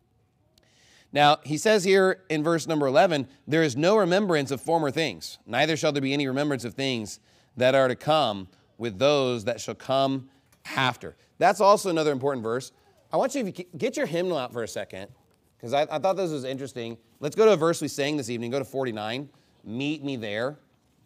Now, he says here in verse number eleven, there is no remembrance of former things, neither shall there be any remembrance of things that are to come with those that shall come after. That's also another important verse. I want you to get your hymnal out for a second, because I, I thought this was interesting. Let's go to a verse we sang this evening. Go to forty-nine. Meet me there.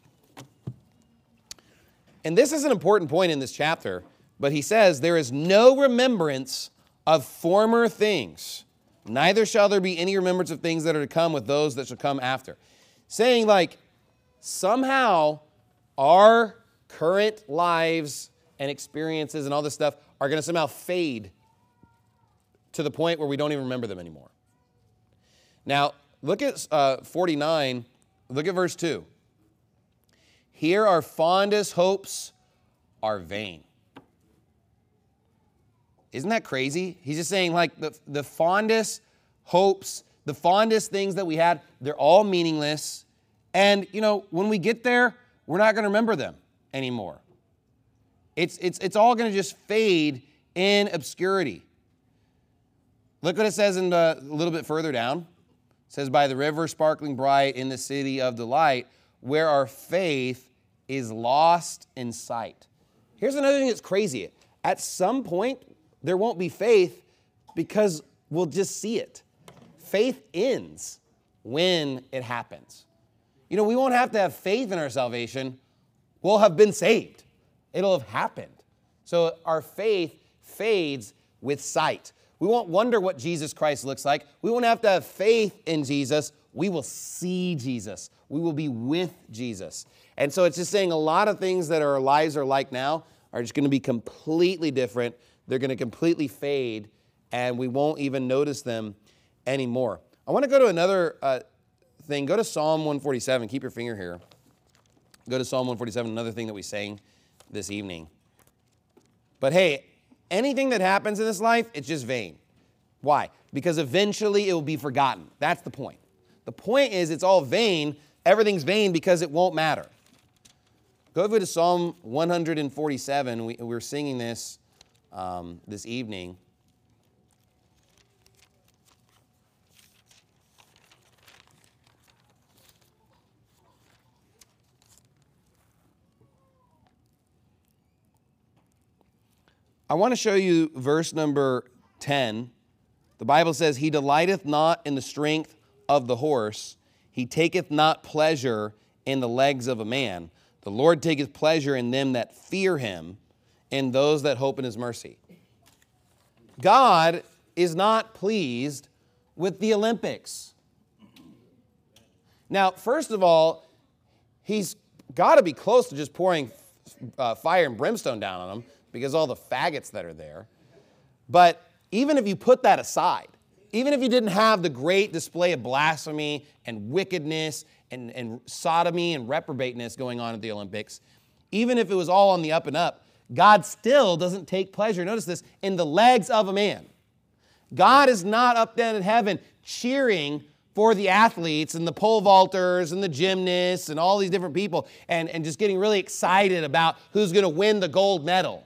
And this is an important point in this chapter, but he says, there is no remembrance of former things, neither shall there be any remembrance of things that are to come with those that shall come after. Saying like, somehow our current lives and experiences and all this stuff are going to somehow fade to the point where we don't even remember them anymore. Now, look at uh, forty-nine, look at verse two. Here our fondest hopes are vain. Isn't that crazy? He's just saying like the, the fondest hopes, the fondest things that we had, they're all meaningless. And, you know, when we get there, we're not going to remember them anymore. It's, it's, it's all going to just fade in obscurity. Look what it says in the, a little bit further down. It says, by the river sparkling bright in the city of delight, where our faith is lost in sight. Here's another thing that's crazy. At some point, there won't be faith because we'll just see it. Faith ends when it happens. You know, we won't have to have faith in our salvation. We'll have been saved. It'll have happened. So our faith fades with sight. We won't wonder what Jesus Christ looks like. We won't have to have faith in Jesus. We will see Jesus. We will be with Jesus. And so it's just saying a lot of things that our lives are like now are just going to be completely different. They're going to completely fade, and we won't even notice them anymore. I want to go to another uh, thing. Go to Psalm one forty-seven. Keep your finger here. Go to Psalm one forty-seven, another thing that we sang this evening. But hey, anything that happens in this life, it's just vain. Why? Because eventually it will be forgotten. That's the point. The point is it's all vain. Everything's vain because it won't matter. Go over to Psalm one forty-seven. We, we were singing this um, this evening. I want to show you verse number ten. The Bible says, he delighteth not in the strength of the horse. He taketh not pleasure in the legs of a man. The Lord taketh pleasure in them that fear him, in those that hope in his mercy. God is not pleased with the Olympics. Now, first of all, he's got to be close to just pouring uh, fire and brimstone down on them because all the faggots that are there. But even if you put that aside, even if you didn't have the great display of blasphemy and wickedness and, and sodomy and reprobateness going on at the Olympics, even if it was all on the up and up, God still doesn't take pleasure, notice this, in the legs of a man. God is not up there in heaven cheering for the athletes and the pole vaulters and the gymnasts and all these different people and, and just getting really excited about who's going to win the gold medal.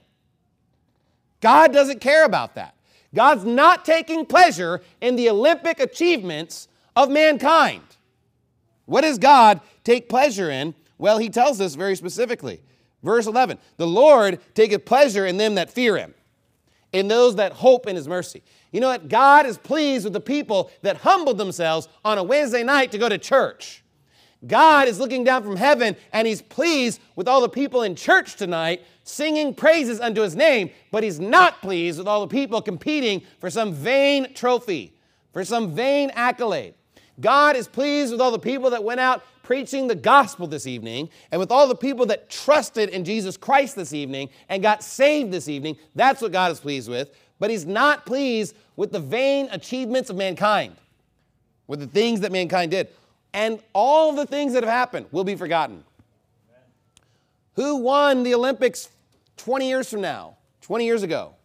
God doesn't care about that. God's not taking pleasure in the Olympic achievements of mankind. What does God take pleasure in? Well, he tells us very specifically. Verse eleven, the Lord taketh pleasure in them that fear him, in those that hope in his mercy. You know what? God is pleased with the people that humbled themselves on a Wednesday night to go to church. God is looking down from heaven and he's pleased with all the people in church tonight singing praises unto his name, but he's not pleased with all the people competing for some vain trophy, for some vain accolade. God is pleased with all the people that went out preaching the gospel this evening and with all the people that trusted in Jesus Christ this evening and got saved this evening. That's what God is pleased with. But he's not pleased with the vain achievements of mankind, with the things that mankind did. And all the things that have happened will be forgotten. Who won the Olympics twenty years from now, twenty years ago?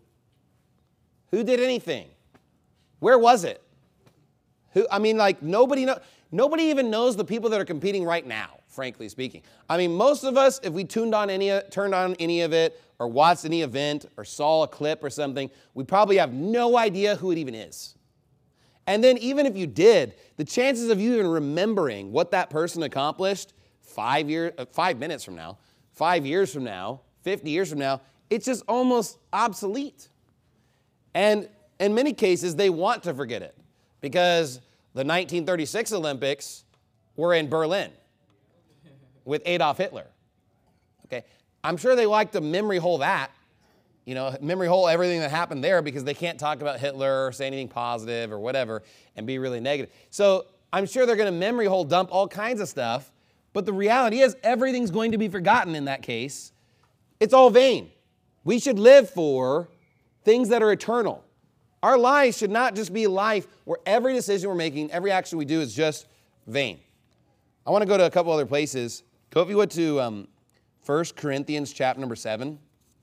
Who did anything? Where was it? Who? I mean, like nobody know, nobody even knows the people that are competing right now, frankly speaking. I mean, most of us, if we tuned on any, turned on any of it or watched any event or saw a clip or something, we probably have no idea who it even is. And then even if you did, the chances of you even remembering what that person accomplished five years, uh, five minutes from now, five years from now, fifty years from now, it's just almost obsolete. And in many cases, they want to forget it. because the nineteen thirty-six Olympics were in Berlin with Adolf Hitler. Okay, I'm sure they like to memory hole that, you know, memory hole everything that happened there because they can't talk about Hitler or say anything positive or whatever and be really negative. So I'm sure they're going to memory hole dump all kinds of stuff, but the reality is everything's going to be forgotten in that case. It's all vain. We should live for things that are eternal. Our lives should not just be a life where every decision we're making, every action we do is just vain. I want to go to a couple other places. Go if you would to um, First Corinthians chapter number seven.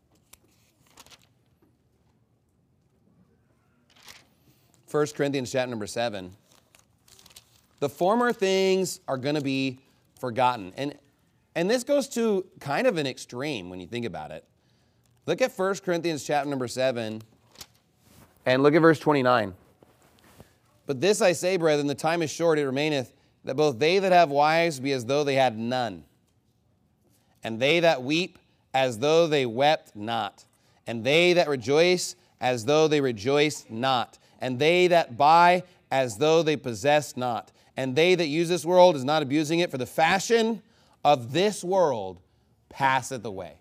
First Corinthians chapter number seven. The former things are going to be forgotten. And, and this goes to kind of an extreme when you think about it. Look at First Corinthians chapter number seven. And look at verse twenty-nine. But this I say, brethren, the time is short, it remaineth, that both they that have wives be as though they had none, and they that weep as though they wept not, and they that rejoice as though they rejoiced not, and they that buy as though they possessed not, and they that use this world is not abusing it, for the fashion of this world passeth away.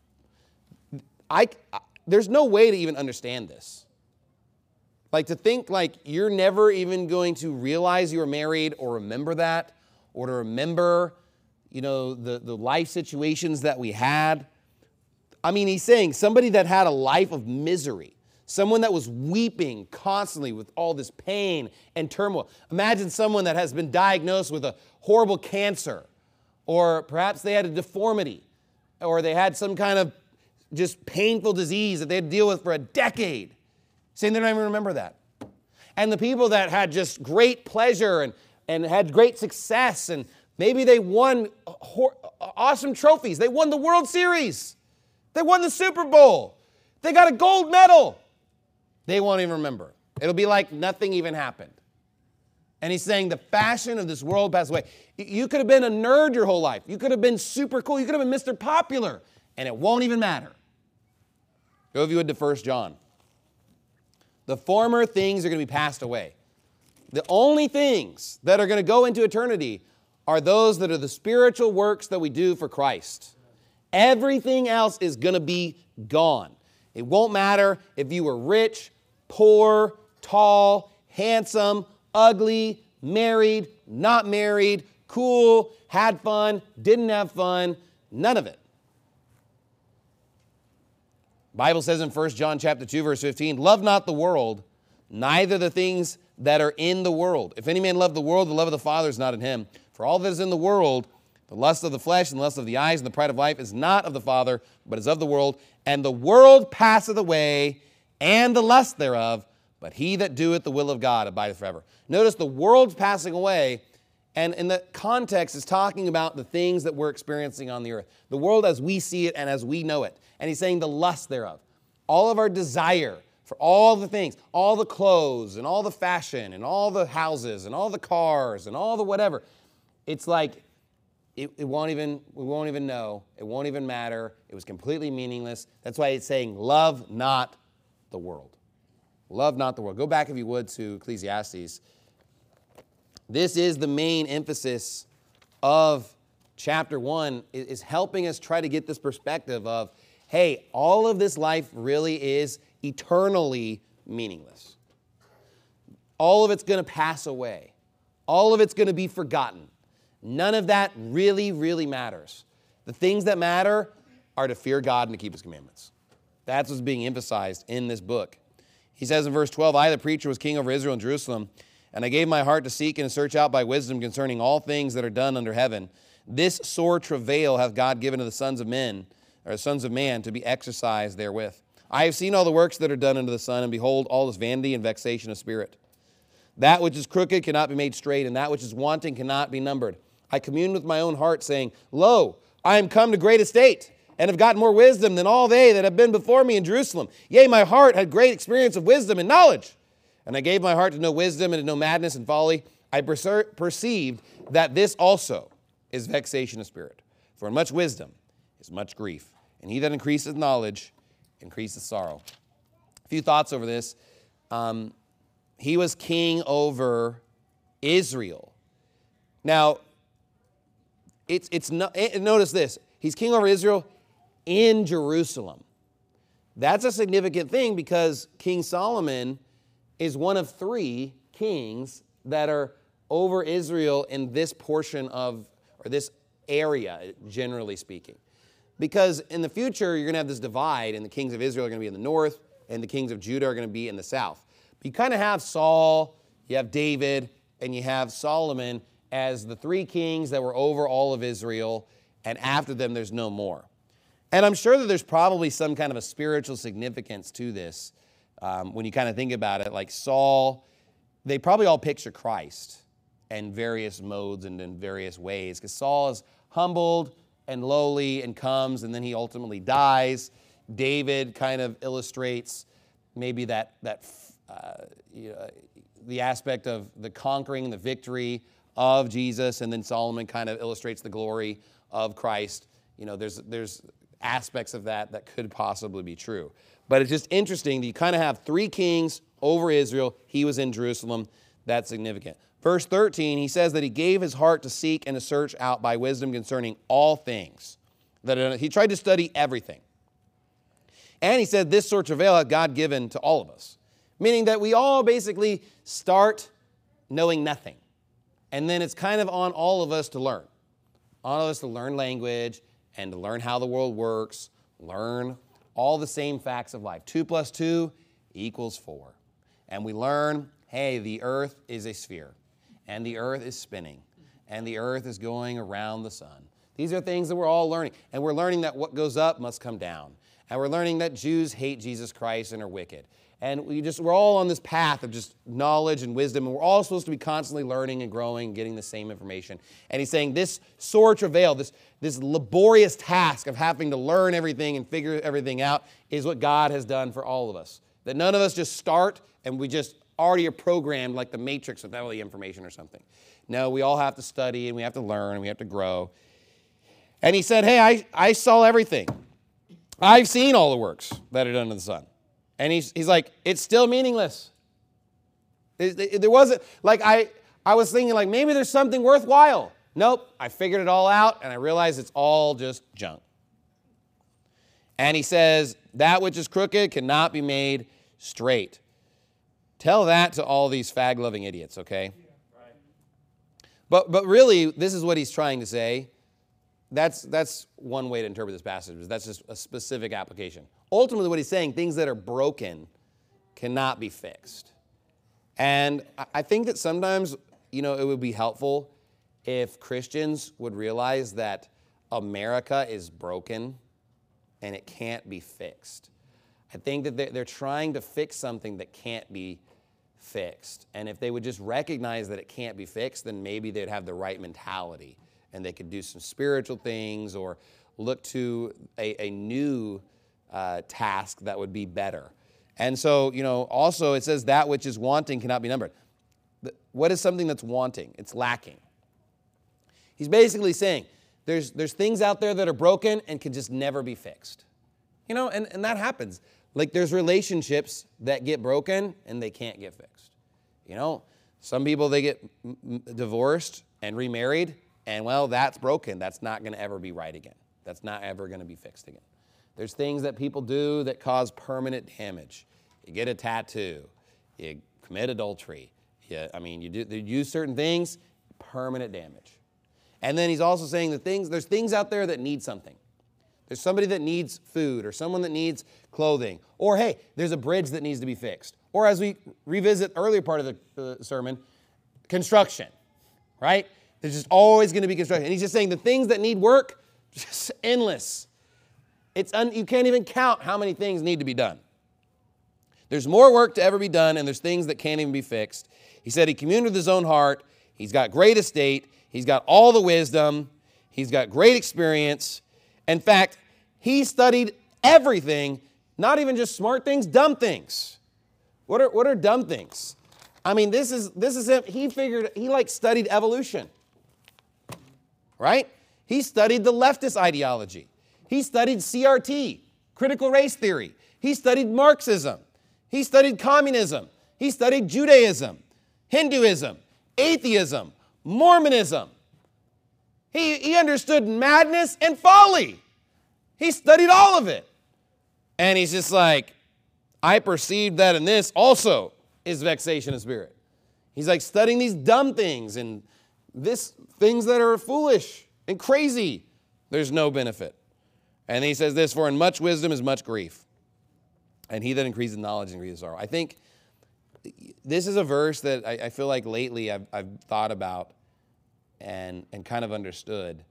I, there's no way to even understand this. Like to think like you're never even going to realize you were married or remember that, or to remember, you know, the, the life situations that we had. I mean, he's saying somebody that had a life of misery, someone that was weeping constantly with all this pain and turmoil. Imagine someone that has been diagnosed with a horrible cancer, or perhaps they had a deformity, or they had some kind of just painful disease that they had to deal with for a decade. Saying they don't even remember that. And the people that had just great pleasure and, and had great success, and maybe they won ho- awesome trophies. They won the World Series. They won the Super Bowl. They got a gold medal. They won't even remember. It'll be like nothing even happened. And he's saying the fashion of this world passed away. You could have been a nerd your whole life. You could have been super cool. You could have been Mister Popular, and it won't even matter. Go if you would to First John. The former things are going to be passed away. The only things that are going to go into eternity are those that are the spiritual works that we do for Christ. Everything else is going to be gone. It won't matter if you were rich, poor, tall, handsome, ugly, married, not married, cool, had fun, didn't have fun, none of it. Bible says in First John chapter two, verse fifteen, love not the world, neither the things that are in the world. If any man love the world, the love of the Father is not in him. For all that is in the world, the lust of the flesh and the lust of the eyes and the pride of life is not of the Father, but is of the world. And the world passeth away, and the lust thereof, but he that doeth the will of God abideth forever. Notice the world's passing away, and in the context is talking about the things that we're experiencing on the earth. The world as we see it and as we know it. And he's saying the lust thereof. All of our desire for all the things, all the clothes and all the fashion and all the houses and all the cars and all the whatever. It's like it, it won't even, we won't even know. It won't even matter. It was completely meaningless. That's why it's saying love not the world. Love not the world. Go back if you would to Ecclesiastes. This is the main emphasis of chapter one, is helping us try to get this perspective of, hey, all of this life really is eternally meaningless. All of it's going to pass away. All of it's going to be forgotten. None of that really, really matters. The things that matter are to fear God and to keep his commandments. That's what's being emphasized in this book. He says in verse twelve, I, the preacher, was king over Israel and Jerusalem, and I gave my heart to seek and to search out by wisdom concerning all things that are done under heaven. This sore travail hath God given to the sons of men, or the sons of man, to be exercised therewith. I have seen all the works that are done under the sun, and behold, all is vanity and vexation of spirit. That which is crooked cannot be made straight, and that which is wanting cannot be numbered. I communed with my own heart, saying, Lo, I am come to great estate, and have gotten more wisdom than all they that have been before me in Jerusalem. Yea, my heart had great experience of wisdom and knowledge. And I gave my heart to know wisdom and to know madness and folly. I percer- perceived that this also is vexation of spirit. For in much wisdom is much grief, and he that increaseth knowledge increaseth sorrow. A few thoughts over this. Um, he was king over Israel. Now, it's, it's not, notice this. He's king over Israel in Jerusalem. That's a significant thing because King Solomon is one of three kings that are over Israel in this portion of, or this area, generally speaking. Because in the future, you're going to have this divide, and the kings of Israel are going to be in the north, and the kings of Judah are going to be in the south. But you kind of have Saul, you have David, and you have Solomon as the three kings that were over all of Israel, and after them, there's no more. And I'm sure that there's probably some kind of a spiritual significance to this um, when you kind of think about it. Like Saul, they probably all picture Christ in various modes and in various ways, because Saul is humbled and lowly and comes, and then he ultimately dies. David kind of illustrates maybe that, that uh, you know, the aspect of the conquering, the victory of Jesus, and then Solomon kind of illustrates the glory of Christ. You know, there's, there's aspects of that that could possibly be true. But it's just interesting that you kind of have three kings over Israel. He was in Jerusalem. That's significant. Verse thirteen, he says that he gave his heart to seek and to search out by wisdom concerning all things. That he tried to study everything. And he said this sort of travail hath God given to all of us. Meaning that we all basically start knowing nothing. And then it's kind of on all of us to learn. On all of us to learn language and to learn how the world works, learn all the same facts of life. Two plus two equals four. And we learn, hey, the earth is a sphere, and the earth is spinning, and the earth is going around the sun. These are things that we're all learning. And we're learning that what goes up must come down. And we're learning that Jews hate Jesus Christ and are wicked. And we just, we're all on this path of just knowledge and wisdom, and we're all supposed to be constantly learning and growing and getting the same information. And he's saying this sore travail, this, this laborious task of having to learn everything and figure everything out is what God has done for all of us. That none of us just start and we just already are programmed like the Matrix with all the information or something. No, we all have to study and we have to learn and we have to grow. And he said, hey, I, I saw everything. I've seen all the works that are done under the sun. And he's, he's like, it's still meaningless. There wasn't, like, I, I was thinking, like, maybe there's something worthwhile. Nope, I figured it all out, and I realized it's all just junk. And he says, that which is crooked cannot be made straight. Tell that to all these fag-loving idiots, okay? Yeah, right. But, but really, this is what he's trying to say. That's, that's one way to interpret this passage. That's just a specific application. Ultimately, what he's saying, things that are broken cannot be fixed. And I think that sometimes, you know, it would be helpful if Christians would realize that America is broken and it can't be fixed. I think that they're, they're trying to fix something that can't be fixed. And if they would just recognize that it can't be fixed, then maybe they'd have the right mentality and they could do some spiritual things or look to a, a new uh, task that would be better. And so, you know, also it says that which is wanting cannot be numbered. What is something that's wanting? It's lacking. He's basically saying there's, there's things out there that are broken and can just never be fixed. You know, and, and that happens. Like there's relationships that get broken and they can't get fixed. You know, some people, they get m- divorced and remarried, and well, that's broken. That's not going to ever be right again. That's not ever going to be fixed again. There's things that people do that cause permanent damage. You get a tattoo. You commit adultery. You, I mean, you do you use certain things, permanent damage. And then he's also saying that things, there's things out there that need something. There's somebody that needs food or someone that needs clothing. Or, hey, there's a bridge that needs to be fixed. Or as we revisit earlier part of the, the sermon, construction, right? There's just always going to be construction. And he's just saying the things that need work, just endless. It's un, you can't even count how many things need to be done. There's more work to ever be done, and there's things that can't even be fixed. He said he communed with his own heart. He's got great estate. He's got all the wisdom. He's got great experience. In fact, he studied everything, not even just smart things, dumb things. What are, what are dumb things? I mean, this is, this is him. He figured, he like studied evolution, right? He studied the leftist ideology. He studied C R T, critical race theory. He studied Marxism. He studied communism. He studied Judaism, Hinduism, atheism, Mormonism. He, he understood madness and folly. He studied all of it. And he's just like, I perceive that in this also is vexation of spirit. He's like studying these dumb things and this things that are foolish and crazy. There's no benefit. And he says this, for in much wisdom is much grief. And he that increases knowledge increases sorrow. I think this is a verse that I, I feel like lately I've, I've thought about and, and kind of understood.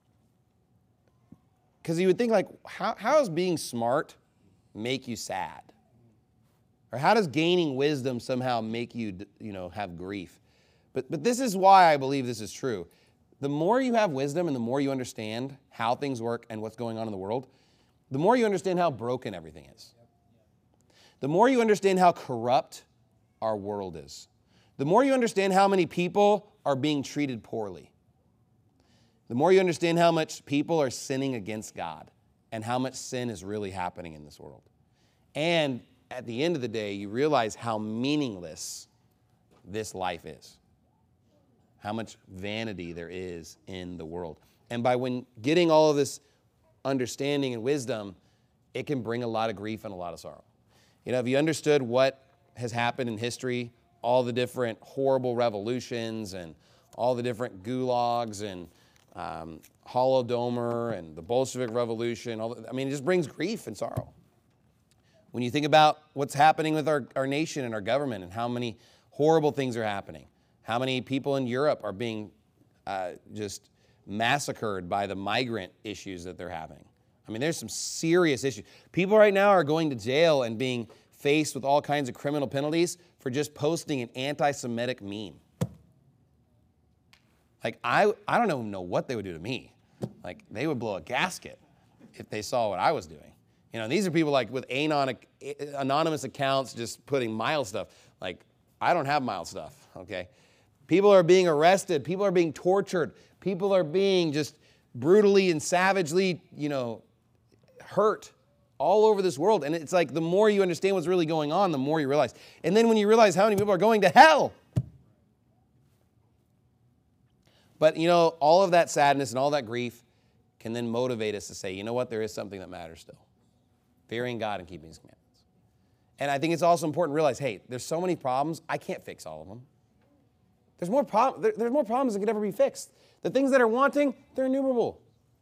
Because you would think, like, how, how does being smart make you sad? Or how does gaining wisdom somehow make you, you know, have grief? But, but this is why I believe this is true. The more you have wisdom and the more you understand how things work and what's going on in the world, the more you understand how broken everything is. The more you understand how corrupt our world is. The more you understand how many people are being treated poorly. The more you understand how much people are sinning against God and how much sin is really happening in this world. And at the end of the day, you realize how meaningless this life is. How much vanity there is in the world. And by when getting all of this understanding and wisdom, it can bring a lot of grief and a lot of sorrow. You know, if you understood what has happened in history, all the different horrible revolutions and all the different gulags and um, Holodomor and the Bolshevik Revolution, all the, I mean, it just brings grief and sorrow. When you think about what's happening with our, our nation and our government and how many horrible things are happening, how many people in Europe are being uh, just massacred by the migrant issues that they're having. I mean, there's some serious issues. People right now are going to jail and being faced with all kinds of criminal penalties for just posting an anti-Semitic meme. Like, I, I don't even know what they would do to me. Like, they would blow a gasket if they saw what I was doing. You know, these are people like with anon, anonymous accounts just putting mild stuff. Like, I don't have mild stuff, okay? People are being arrested. People are being tortured. People are being just brutally and savagely, you know, hurt all over this world. And it's like the more you understand what's really going on, the more you realize. And then when you realize how many people are going to hell. But, you know, all of that sadness and all that grief can then motivate us to say, you know what, there is something that matters still. Fearing God and keeping His commandments. And I think it's also important to realize, hey, there's so many problems, I can't fix all of them. There's more, prob- there, there's more problems that could ever be fixed. The things that are wanting, they're innumerable.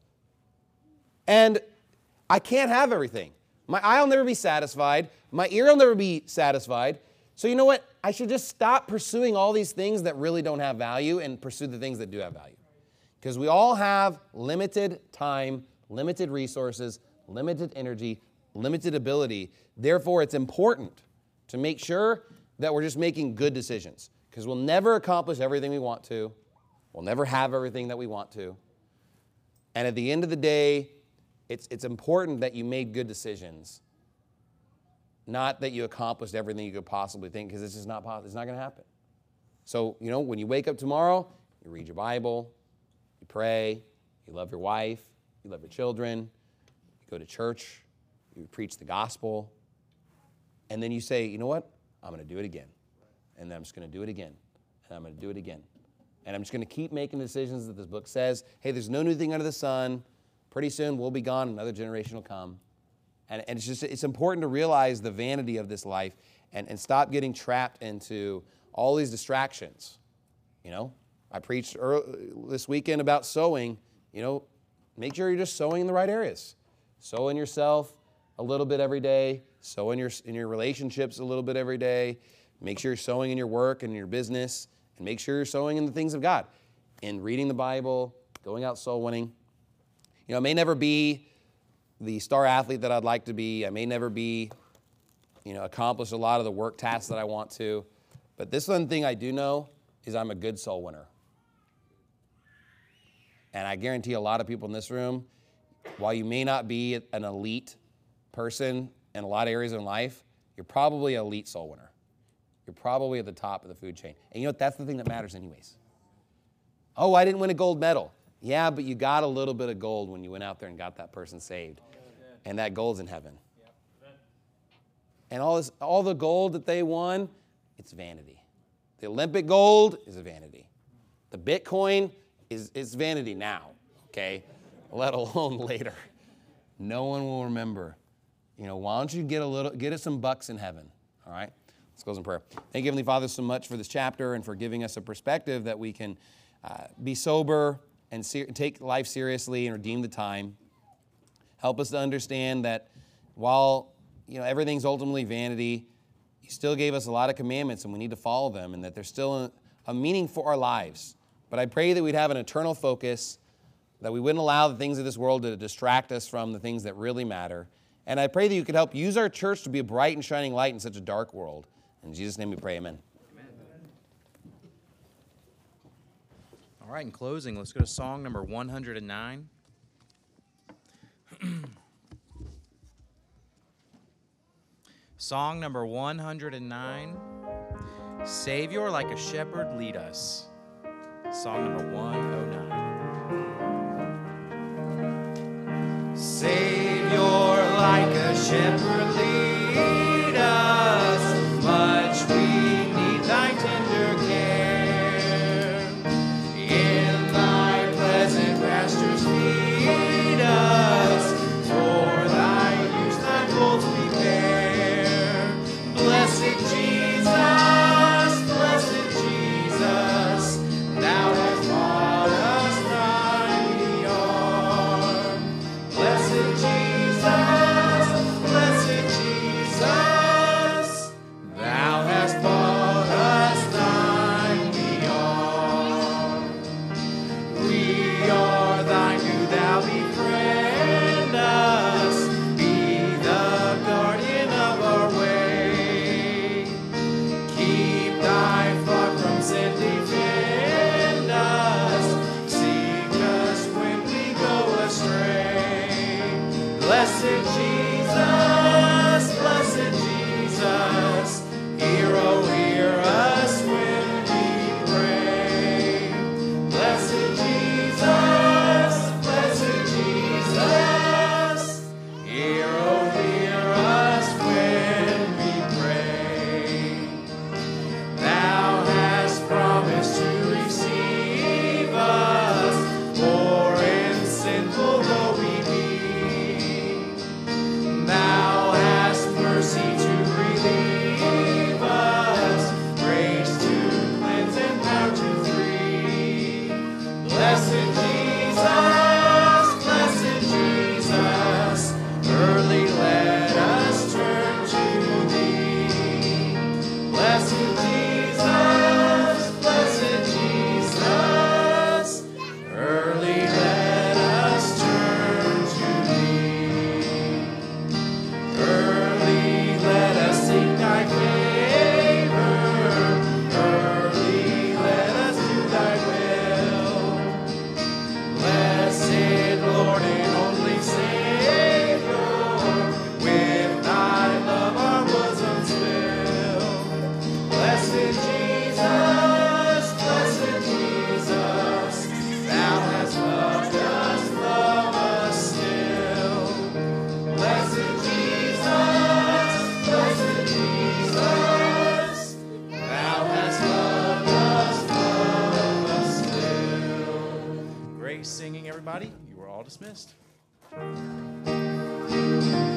And I can't have everything. My eye will never be satisfied. My ear will never be satisfied. So you know what? I should just stop pursuing all these things that really don't have value and pursue the things that do have value. Because we all have limited time, limited resources, limited energy, limited ability. Therefore, it's important to make sure that we're just making good decisions. Because we'll never accomplish everything we want to. We'll never have everything that we want to. And at the end of the day, it's, it's important that you made good decisions. Not that you accomplished everything you could possibly think, because it's just not possible. It's not going to happen. So, you know, when you wake up tomorrow, you read your Bible, you pray, you love your wife, you love your children, you go to church, you preach the gospel, and then you say, you know what? I'm going to do it again. And then I'm just going to do it again. And I'm going to do it again. And I'm just going to keep making decisions that this book says, hey, there's no new thing under the sun. Pretty soon we'll be gone. Another generation will come. And, and it's just, it's important to realize the vanity of this life and, and stop getting trapped into all these distractions. You know, I preached early, this weekend about sowing. You know, make sure you're just sowing in the right areas. Sow in yourself a little bit every day. Sow in your, in your relationships a little bit every day. Make sure you're sowing in your work and your business, and make sure you're sowing in the things of God, in reading the Bible, going out soul winning. You know, I may never be the star athlete that I'd like to be. I may never be, you know, accomplish a lot of the work tasks that I want to. But this one thing I do know is I'm a good soul winner. And I guarantee a lot of people in this room, while you may not be an elite person in a lot of areas in life, you're probably an elite soul winner. You're probably at the top of the food chain. And you know what? That's the thing that matters anyways. Oh, I didn't win a gold medal. Yeah, but you got a little bit of gold when you went out there and got that person saved. And that gold's in heaven. And all this, all the gold that they won, it's vanity. The Olympic gold is a vanity. The Bitcoin is, is vanity now, okay? Let alone later. No one will remember. You know, why don't you get a little, get us some bucks in heaven, all right? Let's close in prayer. Thank you, Heavenly Father, so much for this chapter and for giving us a perspective that we can uh, be sober and ser- take life seriously and redeem the time. Help us to understand that while, you know, everything's ultimately vanity, you still gave us a lot of commandments and we need to follow them, and that there's still a, a meaning for our lives. But I pray that we'd have an eternal focus, that we wouldn't allow the things of this world to distract us from the things that really matter. And I pray that you could help use our church to be a bright and shining light in such a dark world. In Jesus' name we pray, amen. Amen. All right, in closing, let's go to song number one hundred nine. Song number one hundred nine, Savior Like a Shepherd Lead Us. Song number one oh nine. Savior like a shepherd lead us, much we need thy tender care. In thy pleasant pastures feed us, for thy use thy folds prepare. Blessed Jesus, blessed Jesus, thou hast brought us thine arm. Blessed Jesus, blessed Jesus, thou hast brought us thine arm. We are thine, do thou befriend us, be the guardian of our way. Keep thy flock from sin, defend us, seek us when we go astray. Blessed Jesus, blessed Jesus, hear, oh, hear us when we pray. Blessed Jesus, blessed Jesus, hear, oh, hear us when we pray. Thou hast promised to receive us, poor and sinful though we be. Thou hast mercy to relieve us, grace to cleanse and power to free. Blessed Jesus, blessed Jesus, early let us turn to thee. Blessed Jesus, blessed Jesus, early let us turn to thee. Early let us seek thy favor, early let us do thy will. Blessed Lord and only Savior, with thy love our bosoms fill. Blessed Jesus, blessed Jesus, thou hast loved us, love us still. Blessed Jesus, blessed Jesus, thou hast loved us, love us still. Great singing, everybody. You are all dismissed.